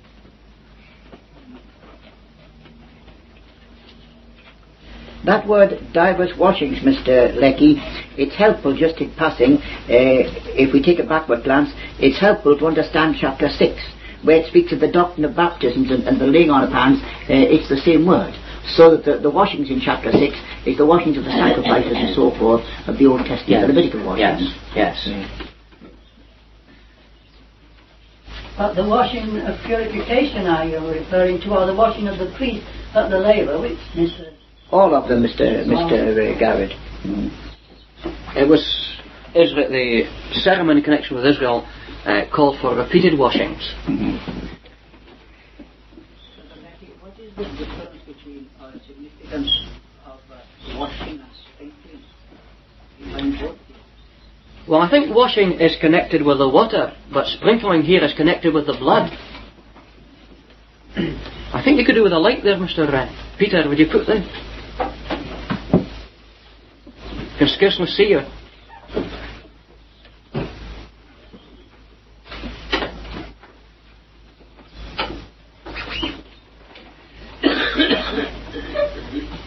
That word, divers washings, Mr. Leckie, it's helpful just in passing, if we take a backward glance, it's helpful to understand chapter 6, where it speaks of the doctrine of baptisms and the laying on of hands. It's the same word. So that the washings in chapter 6 is the washings of the sacrifices and so forth of the Old Testament, the Levitical washings. Yes. But the washing of purification are you referring to, or the washing of the priest at the laver, which is... All of them, Mr. Garrett. It was Israel, the ceremony in connection with Israel called for repeated washings. What is the difference between significance of washing and sprinkling? Well, I think washing is connected with the water, but sprinkling here is connected with the blood. I think you could do with a light there, Mr. Peter. Would you put the... I can scarcely see you.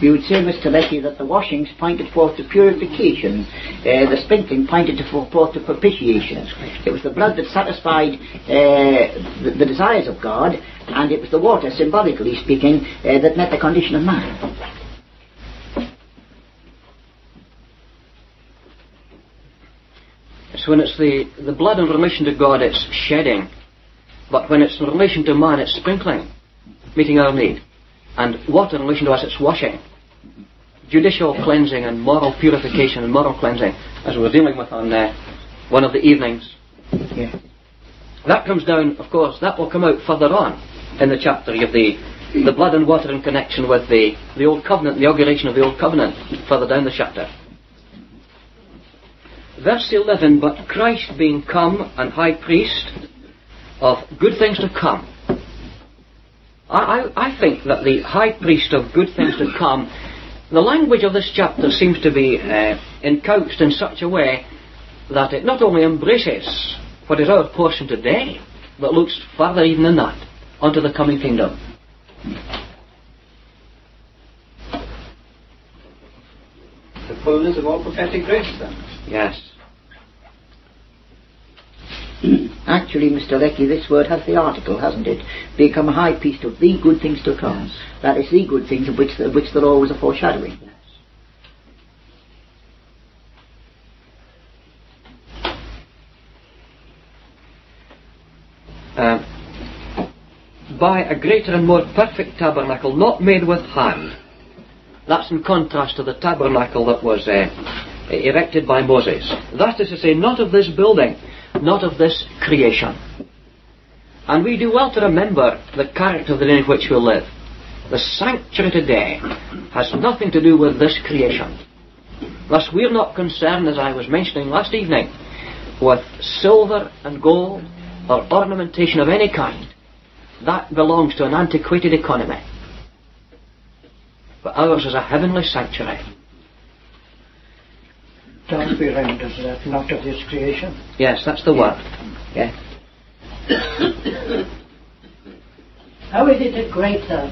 we would say, Mr. Leckie, that the washings pointed forth to purification, the sprinkling pointed forth to propitiation. It was the blood that satisfied the desires of God, and it was the water, symbolically speaking, that met the condition of man. So when it's the blood in relation to God, it's shedding. But when it's in relation to man, it's sprinkling, meeting our need. And water in relation to us, it's washing. Judicial cleansing and moral purification and moral cleansing, as we were dealing with on one of the evenings. Yeah. That comes down, of course, that will come out further on in the chapter. You have the blood and water in connection with the Old Covenant, the inauguration of the Old Covenant, further down the chapter. Verse 11, but Christ being come and high priest of good things to come. I think that the high priest of good things to come, the language of this chapter seems to be encouched in such a way that it not only embraces what is our portion today, but looks further even than that, onto the coming kingdom. The fullness of all prophetic grace, then. Yes. Actually, Mr. Leckie, this word has the article, hasn't it? Become a high priest of the good things to come. Yes. That is the good things of which the law was a foreshadowing. By a greater and more perfect tabernacle, not made with hand. That's in contrast to the tabernacle that was erected by Moses. That is to say, not of this building, not of this creation. And we do well to remember the character in which we live. The sanctuary today has nothing to do with this creation. Thus we're not concerned, as I was mentioning last evening, with silver and gold or ornamentation of any kind. That belongs to an antiquated economy. But ours is a heavenly sanctuary. Don't be rendered that, not of this creation. Yes, that's the word. Yeah. How is it a greater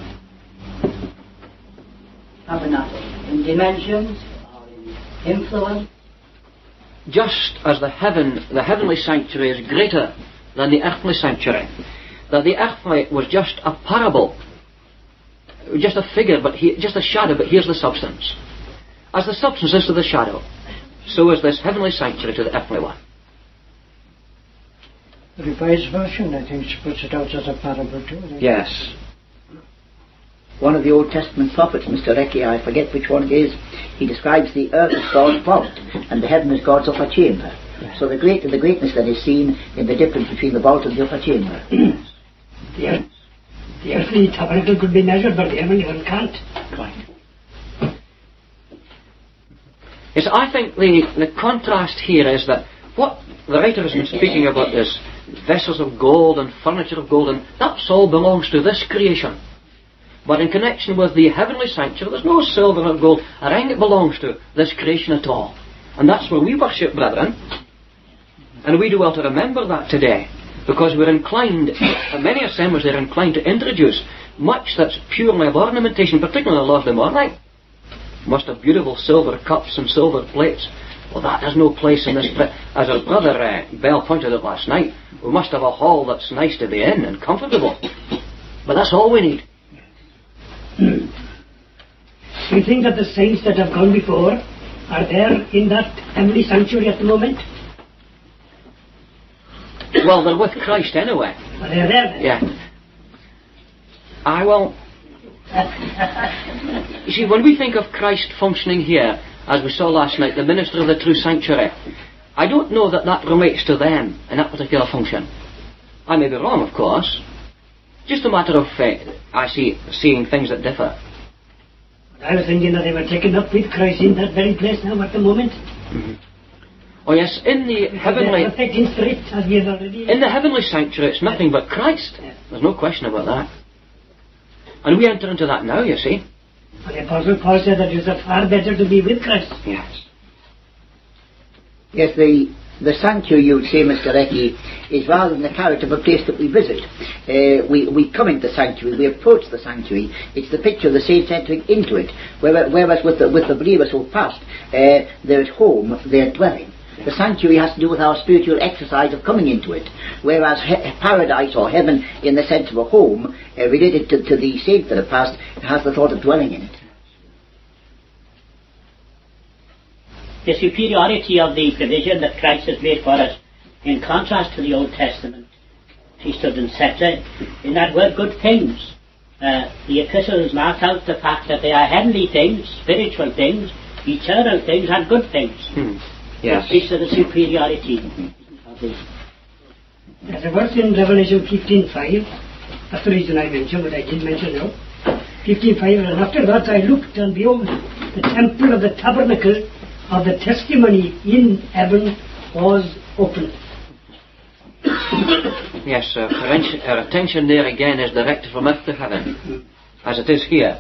tabernacle? In dimensions or in influence? Just as the heavenly sanctuary is greater than the earthly sanctuary, that the earthly was just a parable, just a figure, just a shadow, but here's the substance. As the substance is to the shadow, so is this heavenly sanctuary to the earthly one. The Revised Version, I think, puts it out as a parable too. Yes. One of the Old Testament prophets, Mr. Leckie, I forget which one it is, he describes the earth as God's vault and the heaven as God's upper chamber. Yes. So the greatness that is seen in the difference between the vault and the upper chamber. The earthly tabernacle could be measured, but the heavenly one can't. Right. Yes, I think the contrast here is that what the writer has been speaking about is vessels of gold and furniture of gold, and that all belongs to this creation. But in connection with the heavenly sanctuary, there's no silver or gold or anything that belongs to this creation at all. And that's where we worship, brethren. And we do well to remember that today, because we're inclined, in many assemblies they're inclined to introduce much that's purely of ornamentation, particularly on Thursday morning. Must have beautiful silver cups and silver plates. Well, that has no place in this. As our brother Bell pointed out last night, we must have a hall that's nice to be in and comfortable. But that's all we need. Do you think that the saints that have gone before are there in that heavenly sanctuary at the moment? Well, they're with Christ anyway. Well, they're there then. Yeah. You see, when we think of Christ functioning here, as we saw last night, the minister of the true sanctuary, I don't know that relates to them in that particular function. I may be wrong, of course. Just a matter of seeing things that differ. I was thinking that they were taken up with Christ in that very place now at the moment. Mm-hmm. Oh yes, in the heavenly... perfect in spirit, as we have already... In the heavenly sanctuary, it's nothing but Christ. There's no question about that. And we enter into that now, you see. And the Apostle Paul said that it is far better to be with Christ. Yes. Yes, the the sanctuary, you would say, Mr. Leckie, is rather than the character of a place that we visit. We come into the sanctuary, we approach the sanctuary. It's the picture of the saints entering into it. Whereas with the believers who passed, they're at home, they're dwelling. The sanctuary has to do with our spiritual exercise of coming into it. Whereas paradise or heaven, in the sense of a home, related to the saints that have passed, has the thought of dwelling in it. The superiority of the provision that Christ has made for us, in contrast to the Old Testament priesthood and sceptre, in that word good things. The epistles mark out the fact that they are heavenly things, spiritual things, eternal things, and good things. Yes. It speaks of the superiority of the... There's a verse in Revelation 15:5. That's the reason I mentioned, but I didn't mention now. 15:5, and after that I looked, and behold, the temple of the tabernacle of the testimony in heaven was opened. Yes, our attention there again is directed from earth to heaven, as it is here.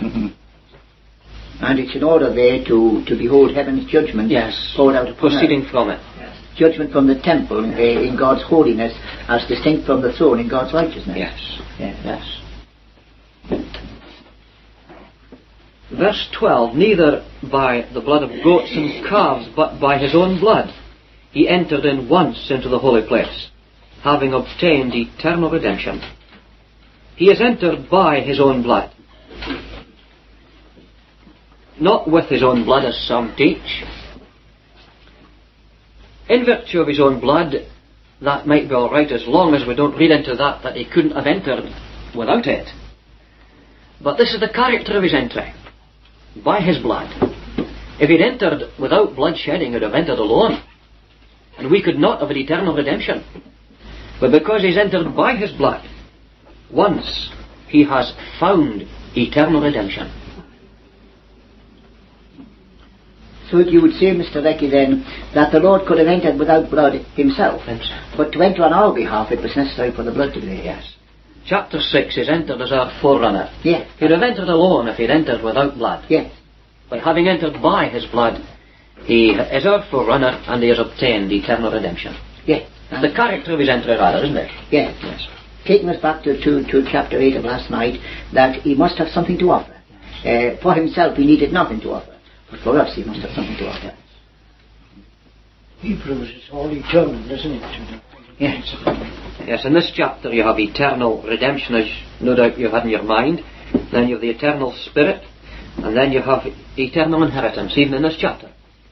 And it's in order there to behold heaven's judgment poured out upon proceeding earth. from it. Judgment from the temple in God's holiness as distinct from the throne in God's righteousness. Yes. Verse 12, neither by the blood of goats and calves, but by his own blood, he entered in once into the holy place, having obtained eternal redemption. He has entered by his own blood. Not with his own blood, as some teach. In virtue of his own blood, that might be all right as long as we don't read into that he couldn't have entered without it. But this is the character of his entry. By his blood. If he'd entered without bloodshedding, he'd have entered alone. And we could not have an eternal redemption. But because he's entered by his blood, once he has found eternal redemption. So you would say, Mr. Leckie, then, that the Lord could have entered without blood himself. But to enter on our behalf, it was necessary for the blood to be there. Yes. Chapter 6 is entered as our forerunner. Yes. He'd have entered alone if he'd entered without blood. Yes. But having entered by his blood, he is our forerunner and he has obtained eternal redemption. Yes. It's the character of his entry, rather, isn't it? Yes. Taking us back to chapter 8 of last night, that he must have something to offer. For himself, he needed nothing to offer. But for us, he must have something to offer. Hebrews is all eternal, isn't it? Yes. Yes, in this chapter you have eternal redemption, as no doubt you had in your mind. Then you have the eternal spirit. And then you have eternal inheritance, even in this chapter.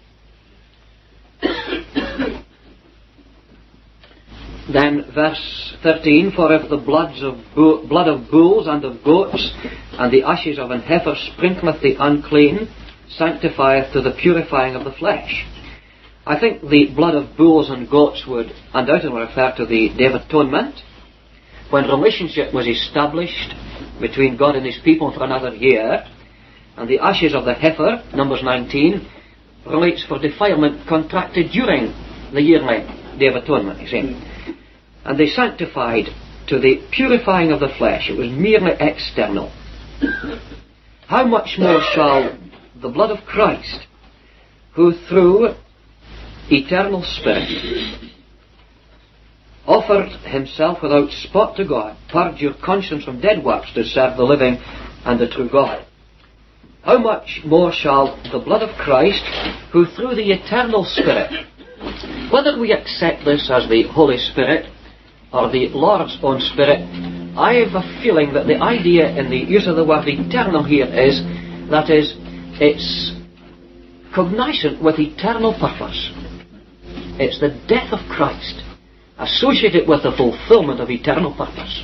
Then verse 13, for if the blood of bulls and of goats and the ashes of an heifer sprinkleth the unclean, sanctifieth to the purifying of the flesh. I think the blood of bulls and goats would undoubtedly refer to the Day of Atonement, when relationship was established between God and his people for another year, and the ashes of the heifer, Numbers 19, relates for defilement contracted during the yearly Day of Atonement, you see. And they sanctified to the purifying of the flesh. It was merely external. How much more shall the blood of Christ, who through eternal Spirit offered himself without spot to God, purge your conscience from dead works to serve the living and the true God. How much more shall the blood of Christ, who through the eternal Spirit, whether we accept this as the Holy Spirit or the Lord's own Spirit, I have a feeling that the idea in the use of the word eternal here is, that is, it's cognizant with eternal purpose. It's the death of Christ associated with the fulfillment of eternal purpose.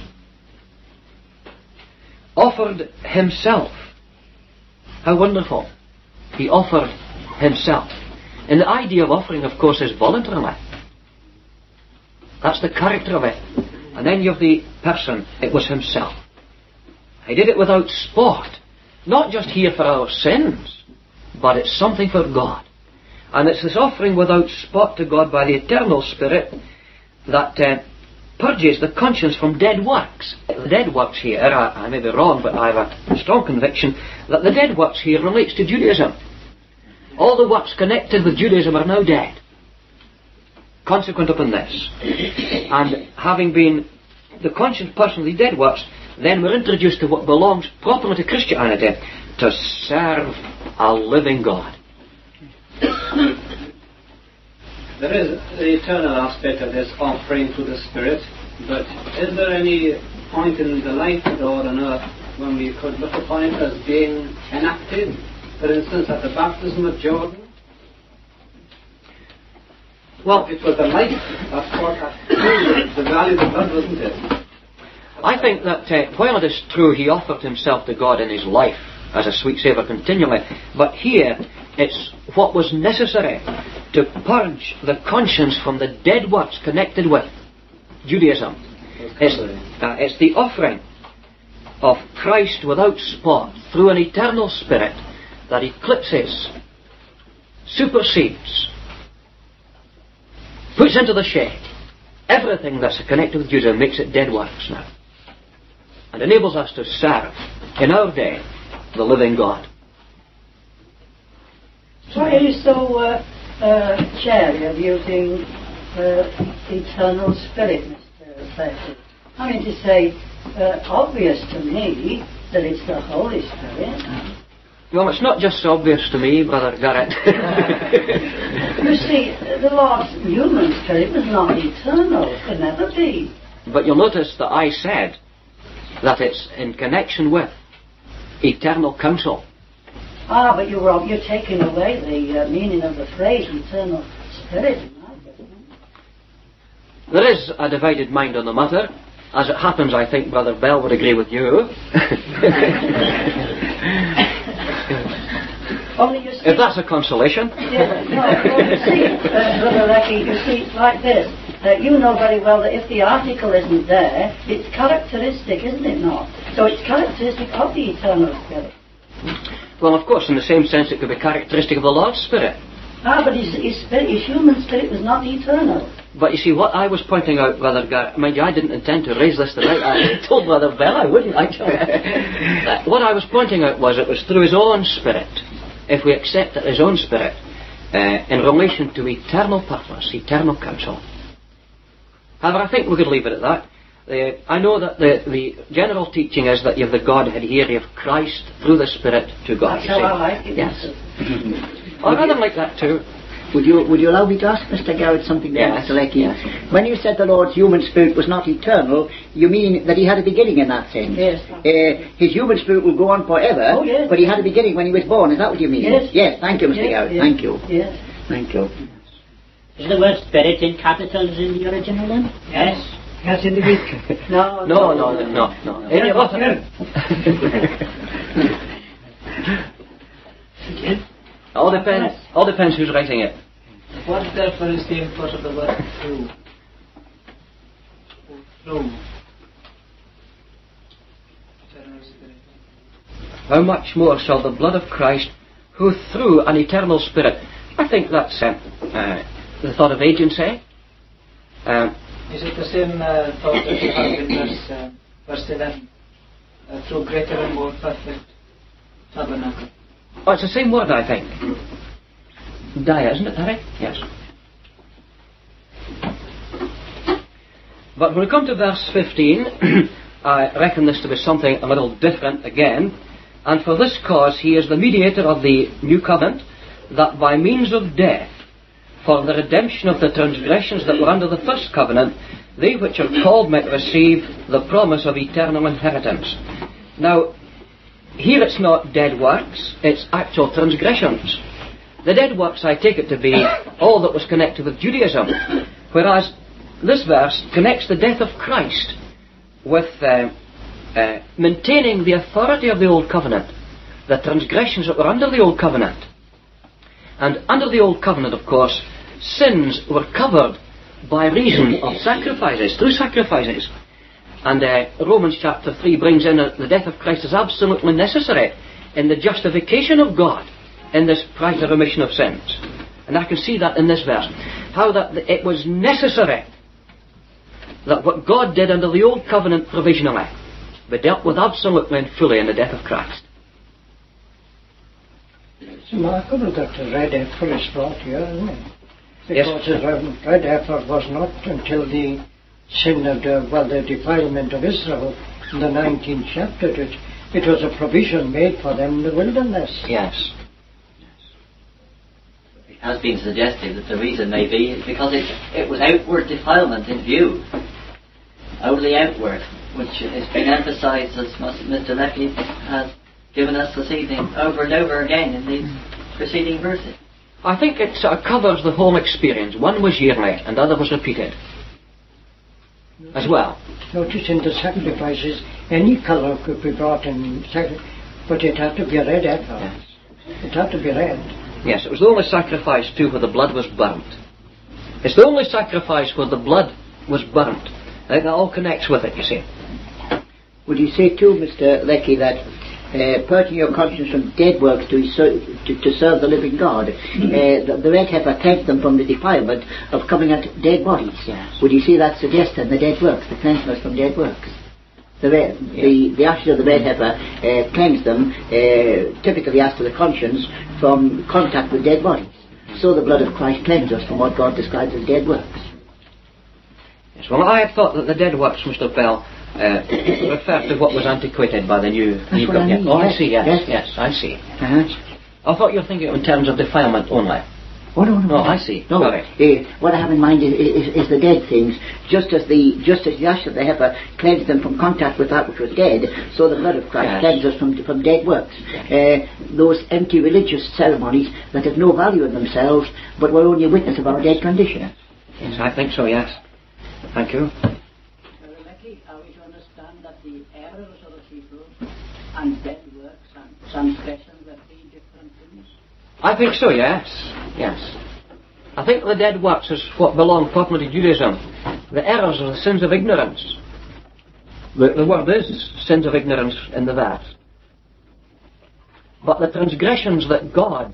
Offered himself. How wonderful. He offered himself. And the idea of offering, of course, is voluntarily. That's the character of it. And then you have the person. It was himself. He did it without spot. Not just here for our sins, but it's something for God. And it's this offering without spot to God by the eternal Spirit that purges the conscience from dead works. The dead works here, I may be wrong, but I have a strong conviction that the dead works here relates to Judaism. All the works connected with Judaism are now dead. consequent upon this. And having been the conscious person of the dead works, then we're introduced to what belongs properly to Christianity, to serve a living God. There is the eternal aspect of this offering to the Spirit, but is there any point in the life or on earth when we could look upon it as being enacted? For instance, at the baptism of Jordan? Well, it was the life that brought the value of the blood, wasn't it? I think that while it is true he offered himself to God in his life as a sweet savour continually, but here it's what was necessary to purge the conscience from the dead works connected with Judaism. It's the offering of Christ without spot through an eternal Spirit that eclipses, supersedes, puts into the shade everything that's connected with Judaism, makes it dead works now, and enables us to serve in our day the living God. Why are you so chary of using eternal Spirit, Mr. Fletcher? I mean to say, obvious to me that it's the Holy Spirit. Well, it's not just obvious to me, Brother Garrett. You see, the Lord's human Spirit was not eternal, could never be. But you'll notice that I said that it's in connection with eternal counsel. Ah, but you're taking away the meaning of the phrase eternal Spirit, in my judgment. There is a divided mind on the matter. As it happens, I think Brother Bell would agree with you. Only you see, if that's a consolation. Yeah, no, you see, Brother Lecky, you see, like this. You know very well that if the article isn't there, it's characteristic, isn't it not? So it's characteristic of the eternal Spirit. Well, of course, in the same sense it could be characteristic of the Lord's Spirit. Ah, but his human spirit was not eternal. But you see, what I was pointing out, Brother Garrett, mind you, I didn't intend to raise this tonight. I told Brother Bell I wouldn't, actually. What I was pointing out was it was through his own Spirit, if we accept it, his own Spirit, in relation to eternal purpose, eternal counsel. However, I think we could leave it at that. I know that the general teaching is that you have the Godhead here, you have Christ through the Spirit to God. That's how I like it. Yes. I'd rather like that too. Would you allow me to ask Mr. Garrett something there, yes. Mr. Leckie? Yes. When you said the Lord's human spirit was not eternal, you mean that he had a beginning in that sense? Yes. His human spirit will go on forever, oh, yes. but he had a beginning when he was born. Is that what you mean? Yes. Yes, thank you, Mr. Garrett. Yes. Thank you. Yes. Thank you. Is the word spirit in capitals in the original then? Yes. Yes, in the Greek. No. Any of us? All depends who's writing it. What therefore is the import of the word through? Through. How much more shall the blood of Christ, who through an eternal Spirit... I think that's the thought of agency. Is it the same thought that you have in verse 11? Through greater and more perfect tabernacle. Oh, it's the same word, I think. Dia, isn't it, Harry? Yes. But when we come to verse 15, I reckon this to be something a little different again. And for this cause he is the mediator of the new covenant, that by means of death, for the redemption of the transgressions that were under the first covenant, they which are called might receive the promise of eternal inheritance. Now, here it's not dead works, it's actual transgressions. The dead works, I take it to be all that was connected with Judaism, whereas this verse connects the death of Christ with maintaining the authority of the Old Covenant, the transgressions that were under the Old Covenant. And under the Old Covenant, of course, sins were covered by reason of sacrifices, through sacrifices. And Romans chapter 3 brings in that the death of Christ is absolutely necessary in the justification of God in this private remission of sins. And I can see that in this verse. How that it was necessary that what God did under the Old Covenant provisionally be dealt with absolutely and fully in the death of Christ. It's remarkable that the red apple is brought here, isn't it? Because the red heifer was not until the sin of the defilement of Israel in the 19th chapter. It was a provision made for them in the wilderness. Yes. It has been suggested that the reason may be because it was outward defilement in view. Only outward, which has been emphasised as Mr. Leckie has given us this evening over and over again in these preceding verses. I think it sort of covers the whole experience. One was yearly and the other was repeated as well. Notice in the sacrifices, any colour could be brought in, but it had to be a red heifer. Yes. It had to be red. Yes, it was the only sacrifice too where the blood was burnt. It's the only sacrifice where the blood was burnt. I think that all connects with it, you see. Would you say too, Mr. Leckie, that purging your conscience from dead works to serve the living God, the red heifer cleansed them from the defilement of coming at dead bodies? Yes. Would you see that suggested, the dead works, the cleansing us from dead works? The ashes of the red heifer cleansed them, typically as to the conscience, from contact with dead bodies. So the blood of Christ cleansed us from what God describes as dead works. Yes, well, I had thought that the dead works, Mr. Bell, referred to what was antiquated by the new. That's what I mean. Oh, yes. I see. Yes, yes, I see. Uh-huh. I thought you were thinking in terms of defilement only. Oh, no. I see. No, what I have in mind is the dead things. Just as the ash of the heifer cleansed them from contact with that which was dead, so the blood of Christ cleansed us from dead works. Yes. Those empty religious ceremonies that have no value in themselves, but were only a witness of our dead condition. Yes, I think so, yes. Thank you. Leckie, are we to understand that the errors of the people and dead works and transgressions are three different things? I think so, yes. Yes. I think the dead works is what belong properly to Judaism. The errors are the sins of ignorance. The word is sins of ignorance in the verse. But the transgressions that God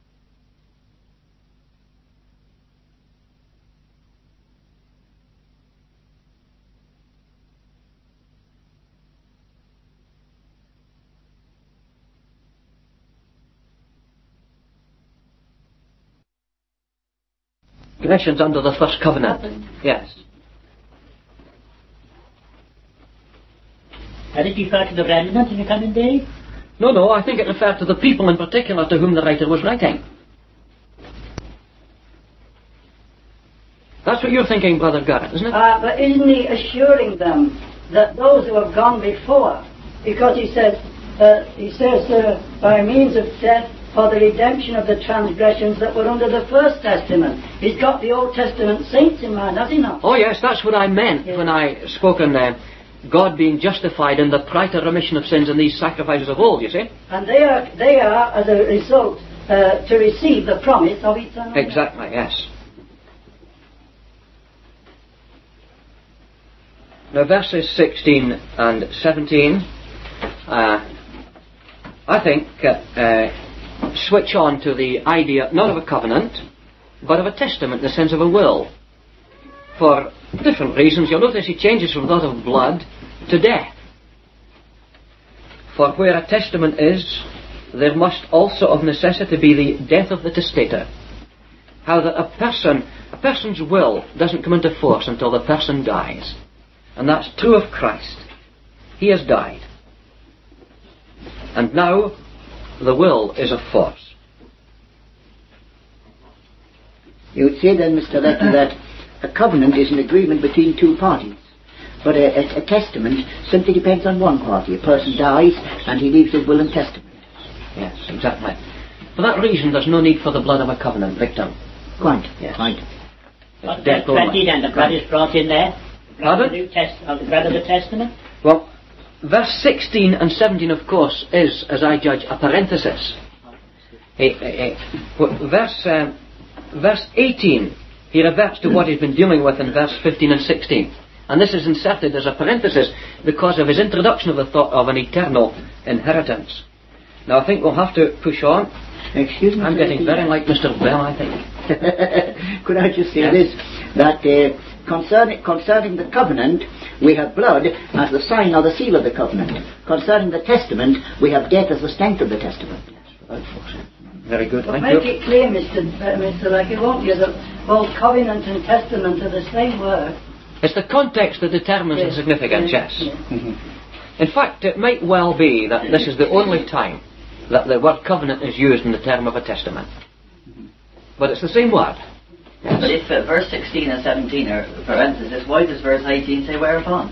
transgressions under the first covenant. Yes. Did it refer to the remnant in the coming day? No, I think it referred to the people in particular to whom the writer was writing. That's what you're thinking, Brother Garrett, isn't it? But isn't he assuring them that those who have gone before, because he says by means of death for the redemption of the transgressions that were under the first testament. He's got the Old Testament saints in mind, has he not? Oh yes, that's what I meant when I spoke on God being justified in the prior remission of sins in these sacrifices of old, you see. And they are as a result, to receive the promise of eternal life. Exactly, yes. Now verses 16 and 17, I think, switch on to the idea not of a covenant, but of a testament in the sense of a will. For different reasons, you'll notice he changes from that of blood to death. For where a testament is, there must also of necessity be the death of the testator. How that a person's will doesn't come into force until the person dies. And that's true of Christ. He has died. And now the will is of force. You would say then, Mr. Leckie, that a covenant is an agreement between two parties. But a testament simply depends on one party. A person dies and he leaves his will and testament. Yes, exactly. For that reason there's no need for the blood of a covenant victim. Quite, yes. Quite. But verse 20 then, the blood is brought in there? Pardon? The blood of the testament? Well, verse 16 and 17, of course, is, as I judge, a parenthesis. Verse 18, he reverts to what he's been dealing with in verse 15 and 16. And this is inserted as a parenthesis because of his introduction of the thought of an eternal inheritance. Now, I think we'll have to push on. Excuse me. I'm getting very like Mr. Bell, I think. Could I just say this? That concerning the covenant, we have blood as the sign or the seal of the covenant. Concerning the testament, we have death as the strength of the testament. Very good, But thank make you. it clear, Mr. Leckie, won't you, that both covenant and testament are the same word. It's the context that determines the significance, yes. In fact, it might well be that this is the only time that the word covenant is used in the term of a testament. But it's the same word. But if verse 16 and 17 are parentheses, why does verse 18 say whereupon?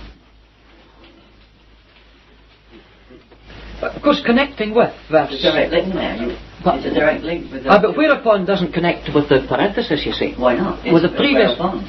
Of course, connecting with verse... It's a direct link there. It's a direct link with the... but whereupon doesn't connect with the parenthesis, you see. Why not? With the previous... Whereupon.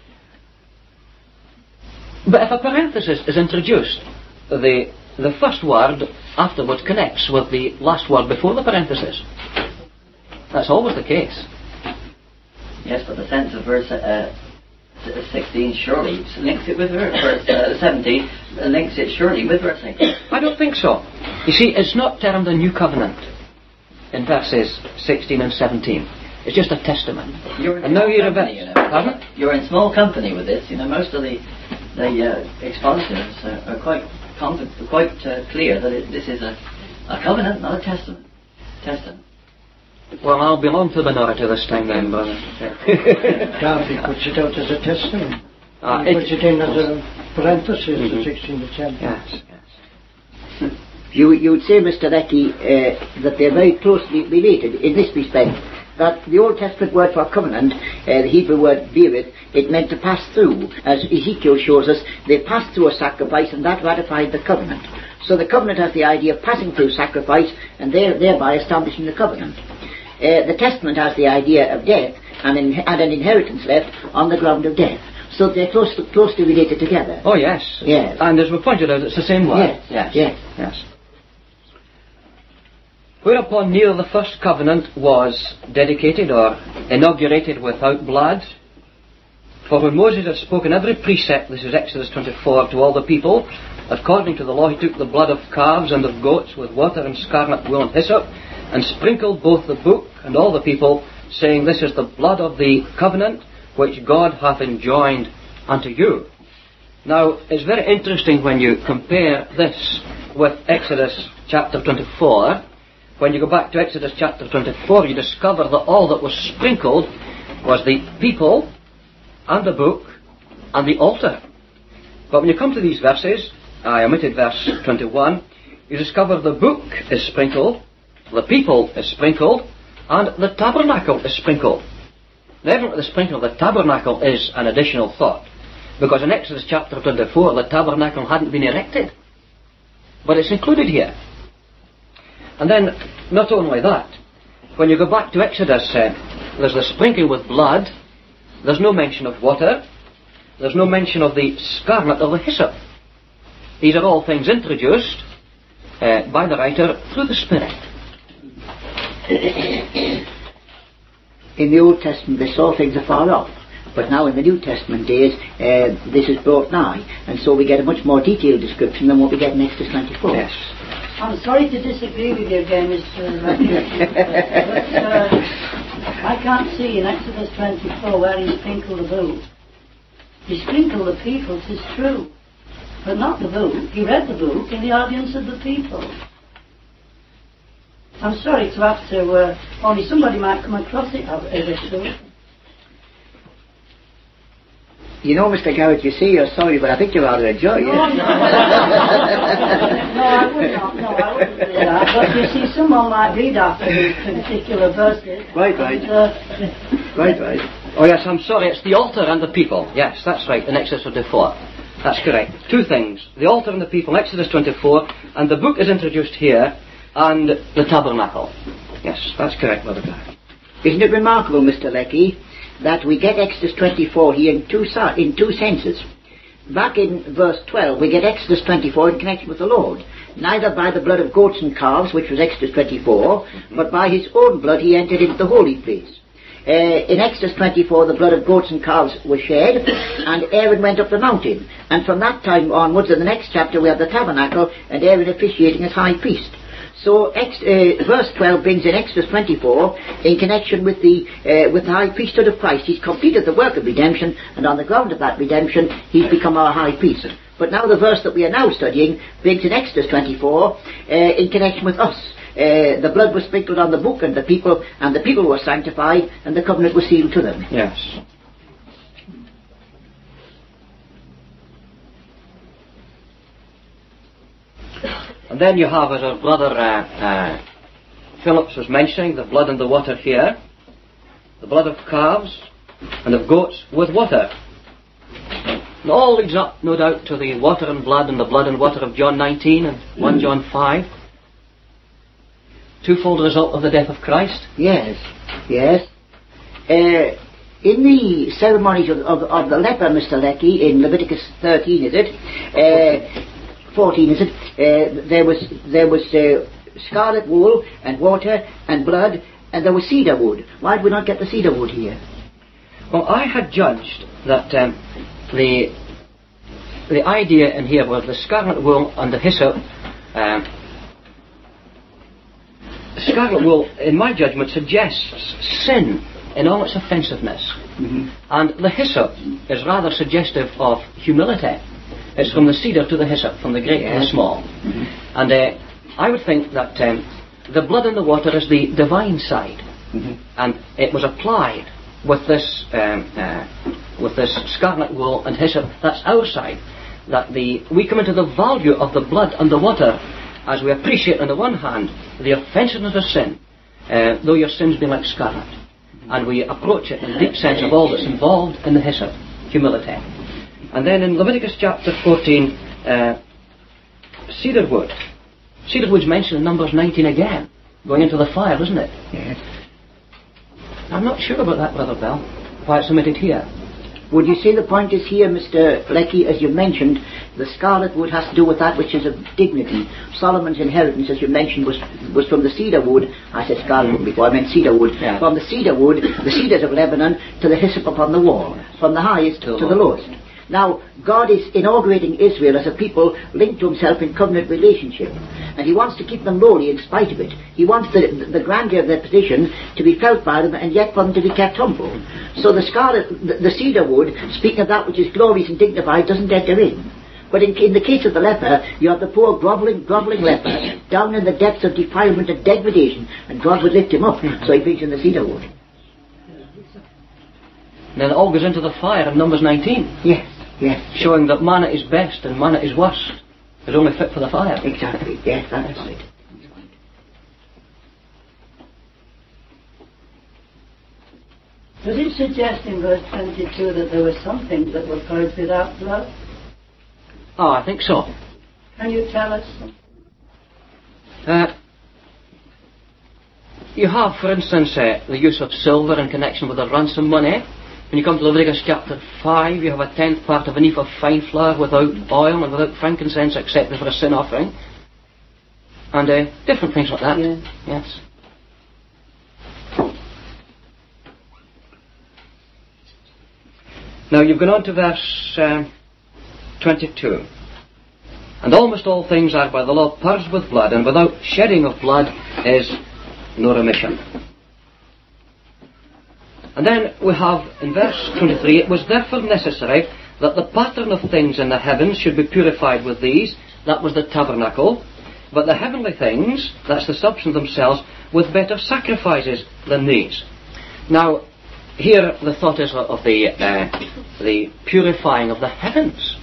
But if a parenthesis is introduced, the first word afterwards connects with the last word before the parenthesis. That's always the case. Yes, but the sense of verse 16 surely links it with verse 17, links it surely with verse 18. I don't think so. You see, it's not termed a new covenant in verses 16 and 17. It's just a testament. And now you're a bit... Pardon? You're in small company with this. You know, most of the expositors are quite clear that this is a covenant, not a testament. Well, I'll belong to the minority this time then, brother. Darby puts it out as a testament. He puts it in as a parenthesis, the 16 to 10. Yes. You would say, Mr. Leckie, that they're very closely related in this respect, that the Old Testament word for covenant, the Hebrew word berith, it meant to pass through. As Ezekiel shows us, they passed through a sacrifice and that ratified the covenant. So the covenant has the idea of passing through sacrifice and thereby establishing the covenant. The testament has the idea of death and an inheritance left on the ground of death. So they're closely related together. Oh, yes. Yes. And as we pointed out, it's the same word. Yes. Whereupon neither the first covenant was dedicated or inaugurated without blood. For when Moses had spoken every precept, this is Exodus 24, to all the people, according to the law he took the blood of calves and of goats with water and scarlet wool and hyssop, and sprinkled both the book and all the people, saying, This is the blood of the covenant which God hath enjoined unto you. Now, it's very interesting when you compare this with Exodus chapter 24. When you go back to Exodus chapter 24, you discover that all that was sprinkled was the people and the book and the altar. But when you come to these verses, I omitted verse 21, you discover the book is sprinkled, the people is sprinkled, and the tabernacle is sprinkled. Now, evidently the sprinkling of the tabernacle is an additional thought, because in Exodus chapter 24 the tabernacle hadn't been erected, but it's included here. And then, not only that, when you go back to Exodus, there's the sprinkling with blood, there's no mention of water, there's no mention of the scarlet or the hyssop. These are all things introduced by the writer through the Spirit. In the Old Testament, they saw things afar off. But now in the New Testament days, this is brought nigh. And so we get a much more detailed description than what we get in Exodus 24. Yes. I'm sorry to disagree with you again, Mr. Leckie, but I can't see in Exodus 24 where he sprinkled the book. He sprinkled the people, 'tis true, but not the book. He read the book in the audience of the people. I'm sorry to have to, only somebody might come across it as a truth. You know, Mr. Garrett, you say you're sorry, but I think you rather enjoy it. No, I would not. No, I wouldn't do that. But you see, someone might read after these particular verses. Right. Right. Oh yes, I'm sorry, it's the altar and the people. Yes, that's right, in Exodus 24. That's correct. Two things. The altar and the people, Exodus 24, and the book is introduced here, and the tabernacle. Yes, that's correct, Brother Garrett. Isn't it remarkable, Mr. Leckie, that we get Exodus 24 here in two senses? Back in verse 12, we get Exodus 24 in connection with the Lord. Neither by the blood of goats and calves, which was Exodus 24, but by his own blood he entered into the holy place. In Exodus 24, the blood of goats and calves was shed, and Aaron went up the mountain. And from that time onwards, in the next chapter, we have the tabernacle, and Aaron officiating as high priest. So verse 12 brings in Exodus 24 in connection with the high priesthood of Christ. He's completed the work of redemption, and on the ground of that redemption, he's become our high priest. But now the verse that we are now studying brings in Exodus 24 in connection with us. the blood was sprinkled on the book and the people were sanctified and the covenant was sealed to them. Yes. And then you have, as our brother Phillips was mentioning, the blood and the water here, the blood of calves and of goats with water. And all leads up, no doubt, to the water and blood and the blood and water of John 19 and 1 John 5. Twofold result of the death of Christ. Yes, yes. In the ceremonies of the leper, Mr. Leckie, in Leviticus 13, is it? 14, is it? There was scarlet wool and water and blood, and there was cedar wood. Why did we not get the cedar wood here? Well, I had judged that the idea in here was the scarlet wool and the hyssop. Scarlet wool, in my judgment, suggests sin in all its offensiveness. Mm-hmm. And the hyssop is rather suggestive of humility. It's from the cedar to the hyssop, from the great to the small. Mm-hmm. And I would think that the blood and the water is the divine side. Mm-hmm. And it was applied with this scarlet wool and hyssop. That's our side. That we come into the value of the blood and the water as we appreciate, on the one hand, the offensiveness of sin, though your sins be like scarlet. And we approach it in a deep sense of all that's involved in the hyssop, humility. And then in Leviticus chapter 14, cedar wood. Cedar wood's mentioned in Numbers 19 again, going into the fire, isn't it? Yes. I'm not sure about that, Brother Bell, why it's omitted here. Would you say the point is here, Mr. Leckie, as you mentioned, the scarlet wood has to do with that which is of dignity. Solomon's inheritance, as you mentioned, was from the cedar wood. I said scarlet wood before, I meant cedar wood. Yeah. From the cedar wood, the cedars of Lebanon, to the hyssop upon the wall. From the highest to the lowest. Now, God is inaugurating Israel as a people linked to himself in covenant relationship. And he wants to keep them lowly in spite of it. He wants the grandeur of their position to be felt by them and yet for them to be kept humble. So the cedar wood, speaking of that which is glorious and dignified, doesn't enter in. But in the case of the leper, you have the poor grovelling leper down in the depths of defilement and degradation, and God would lift him up. So he brings in the cedar wood. And then it all goes into the fire in Numbers 19. Yes. Yes. Showing that manna is best and manna is worst. It's only fit for the fire. Exactly. Yes, that's right. Does it suggest in verse 22 that there were some things that were purged without blood? Oh, I think so. Can you tell us? You have, for instance, the use of silver in connection with the ransom money. When you come to Leviticus chapter 5, you have a 10th part of an ephah of fine flour without oil and without frankincense except for a sin offering. And different things like that. Yeah. Yes. Now you've gone on to verse 22. And almost all things are by the law purged with blood, and without shedding of blood is no remission. And then we have, in verse 23, it was therefore necessary that the pattern of things in the heavens should be purified with these. That was the tabernacle. But the heavenly things, that's the substance themselves, with better sacrifices than these. Now, here the thought is of the purifying of the heavens.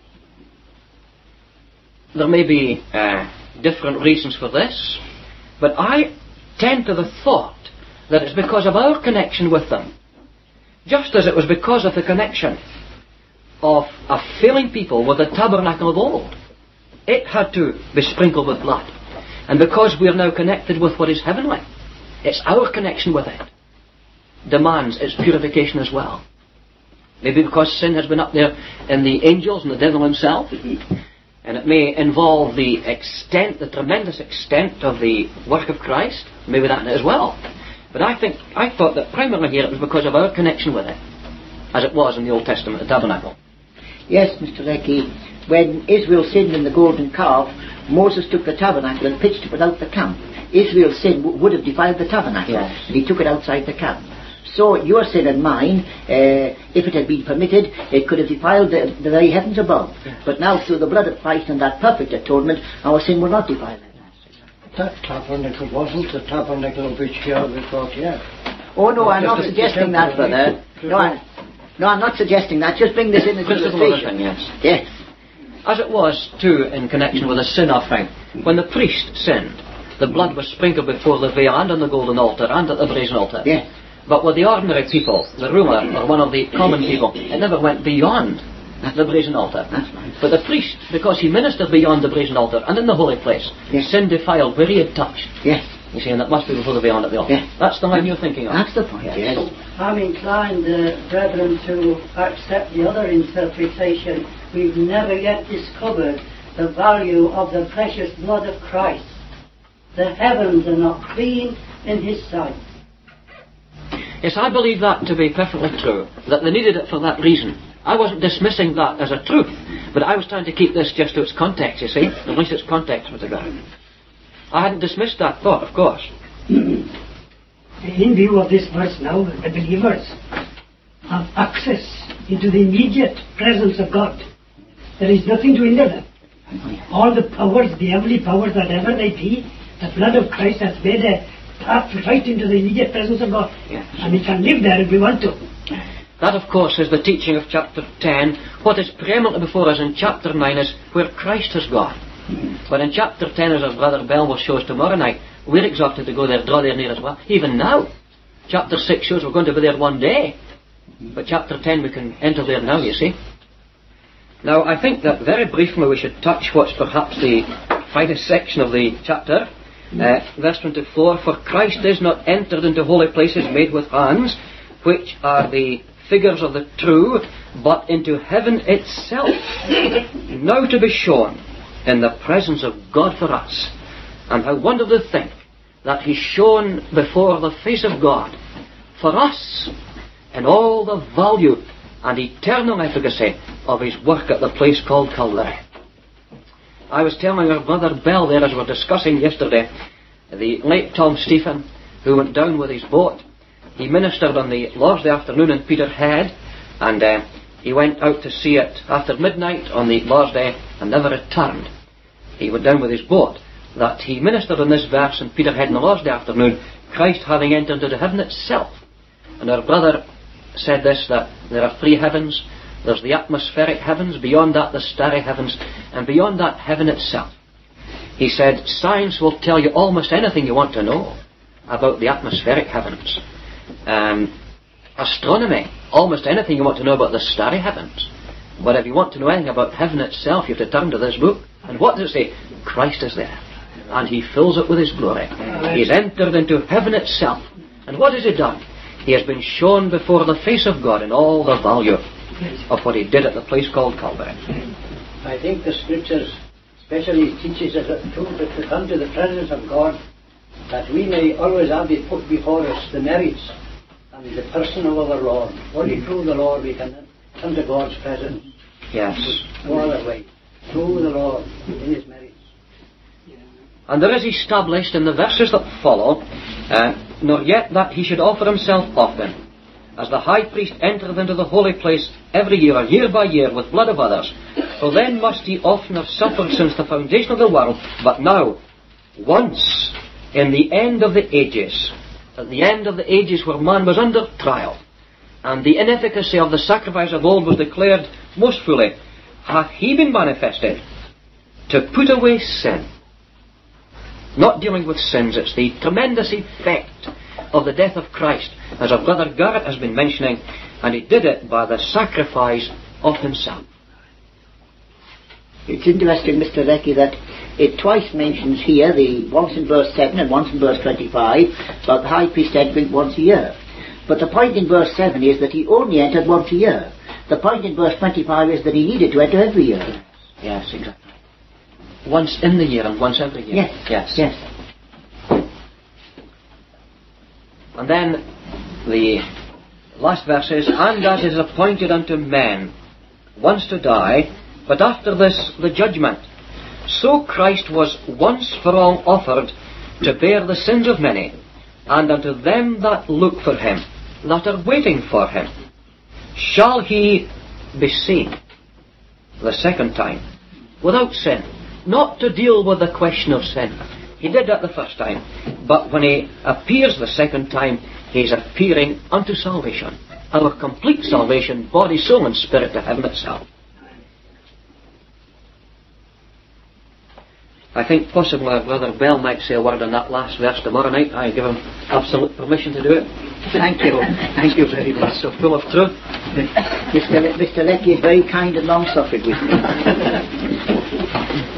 There may be different reasons for this, but I tend to the thought that it's because of our connection with them. Just as it was because of the connection of a failing people with the tabernacle of old. It had to be sprinkled with blood. And because we are now connected with what is heavenly, it's our connection with it demands its purification as well. Maybe because sin has been up there in the angels and the devil himself, and it may involve the tremendous extent of the work of Christ, maybe that as well. But I thought that primarily here it was because of our connection with it, as it was in the Old Testament, the tabernacle. Yes, Mr. Leckie, when Israel sinned in the golden calf, Moses took the tabernacle and pitched it without the camp. Israel's sin would have defiled the tabernacle, yes. And he took it outside the camp. So your sin and mine, if it had been permitted, it could have defiled the very heavens above. Yes. But now through the blood of Christ and that perfect atonement, our sin will not defile it. That tabernacle wasn't the tabernacle of which here we've got here. Oh no, I'm not suggesting that, brother. No, I'm not suggesting that. Just bring this in as an illustration. Yes. Yes. As it was, too, in connection with the sin offering. When the priest sinned, the blood was sprinkled before the veil and on the golden altar and at the brazen altar. Yes. But with the ordinary people, the ruler or one of the common people, it never went beyond the brazen altar. That's right. But the priest, because he ministered beyond the brazen altar and in the holy place, sin defiled where he had touched. Yes. You see, and that must be before the veil and at the altar. Yes. That's the line you're thinking of. That's the point, yes. I'm inclined, brethren, to accept the other interpretation. We've never yet discovered the value of the precious blood of Christ. The heavens are not clean in His sight. Yes, I believe that to be perfectly true, that they needed it for that reason. I wasn't dismissing that as a truth, but I was trying to keep this just to its context, you see, at least its context with the God. I hadn't dismissed that thought, of course. In view of this verse now, the believers have access into the immediate presence of God. There is nothing to hinder them. All the powers, the heavenly powers, whatever they be, the blood of Christ has made a path right into the immediate presence of God. Yes. And we can live there if we want to. That, of course, is the teaching of chapter 10. What is preeminently before us in chapter 9 is where Christ has gone. But in chapter 10, as our brother Bell will show us tomorrow night, we're exhorted to go there, draw there near as well. Even now. Chapter 6 shows we're going to be there one day. But chapter 10 we can enter there now, you see. Now, I think that very briefly we should touch what's perhaps the finest section of the chapter. Verse 24, for Christ is not entered into holy places made with hands, which are the figures of the true, but into heaven itself, now to be shown in the presence of God for us. And how wonderful to think that He's shown before the face of God for us in all the value and eternal efficacy of His work at the place called Calvary. I was telling our brother Bell there, as we were discussing yesterday, the late Tom Stephen, who went down with his boat. He ministered on the Lord's Day afternoon in Peterhead, and he went out to see it after midnight on the Lord's Day and never returned. He went down with his boat. That he ministered on this verse in Peterhead on the Lord's Day afternoon, Christ having entered into heaven itself. And our brother said this, that there are three heavens. There's the atmospheric heavens, beyond that the starry heavens, and beyond that heaven itself. He said, science will tell you almost anything you want to know about the atmospheric heavens. Astronomy, almost anything you want to know about the starry heavens. But if you want to know anything about heaven itself, you have to turn to this book. And what does it say? Christ is there. And He fills it with His glory. He's entered into heaven itself. And what has He done? He has been shown before the face of God in all the value of what He did at the place called Calvary. I think the Scriptures especially teaches us that to come to the presence of God, that we may always have it put before us the merits and the person of our Lord. Only through the Lord we can come to God's presence. Yes. No other way. Through the Lord in His merits. And there is established in the verses that follow, nor yet that He should offer Himself often, as the high priest entereth into the holy place every year, or year by year, with blood of others. For then must He often have suffered since the foundation of the world, but now, once, in the end of the ages, at the end of the ages where man was under trial, and the inefficacy of the sacrifice of old was declared most fully, hath He been manifested to put away sin. Not dealing with sins, it's the tremendous effect of the death of Christ, as our brother Garrett has been mentioning, and He did it by the sacrifice of Himself. It's interesting, Mr. Leckie, that it twice mentions here, once in verse 7 and once in verse 25, about the high priest entering once a year. But the point in verse 7 is that He only entered once a year. The point in verse 25 is that He needed to enter every year. Yes, exactly. Once in the year and once every year. Yes. And then the last verse is, and as is appointed unto men once to die, but after this the judgment. So Christ was once for all offered to bear the sins of many, and unto them that look for Him, that are waiting for Him, shall He be seen the second time, without sin. Not to deal with the question of sin. He did that the first time. But when he appears the second time, he's appearing unto salvation. Our complete salvation, body, soul and spirit, to heaven itself. I think possibly our Brother Bell might say a word on that last verse tomorrow night. I give him absolute permission to do it. Thank you. Thank you very much. So full of truth. Mr. Leckie is very kind and long-suffering with me.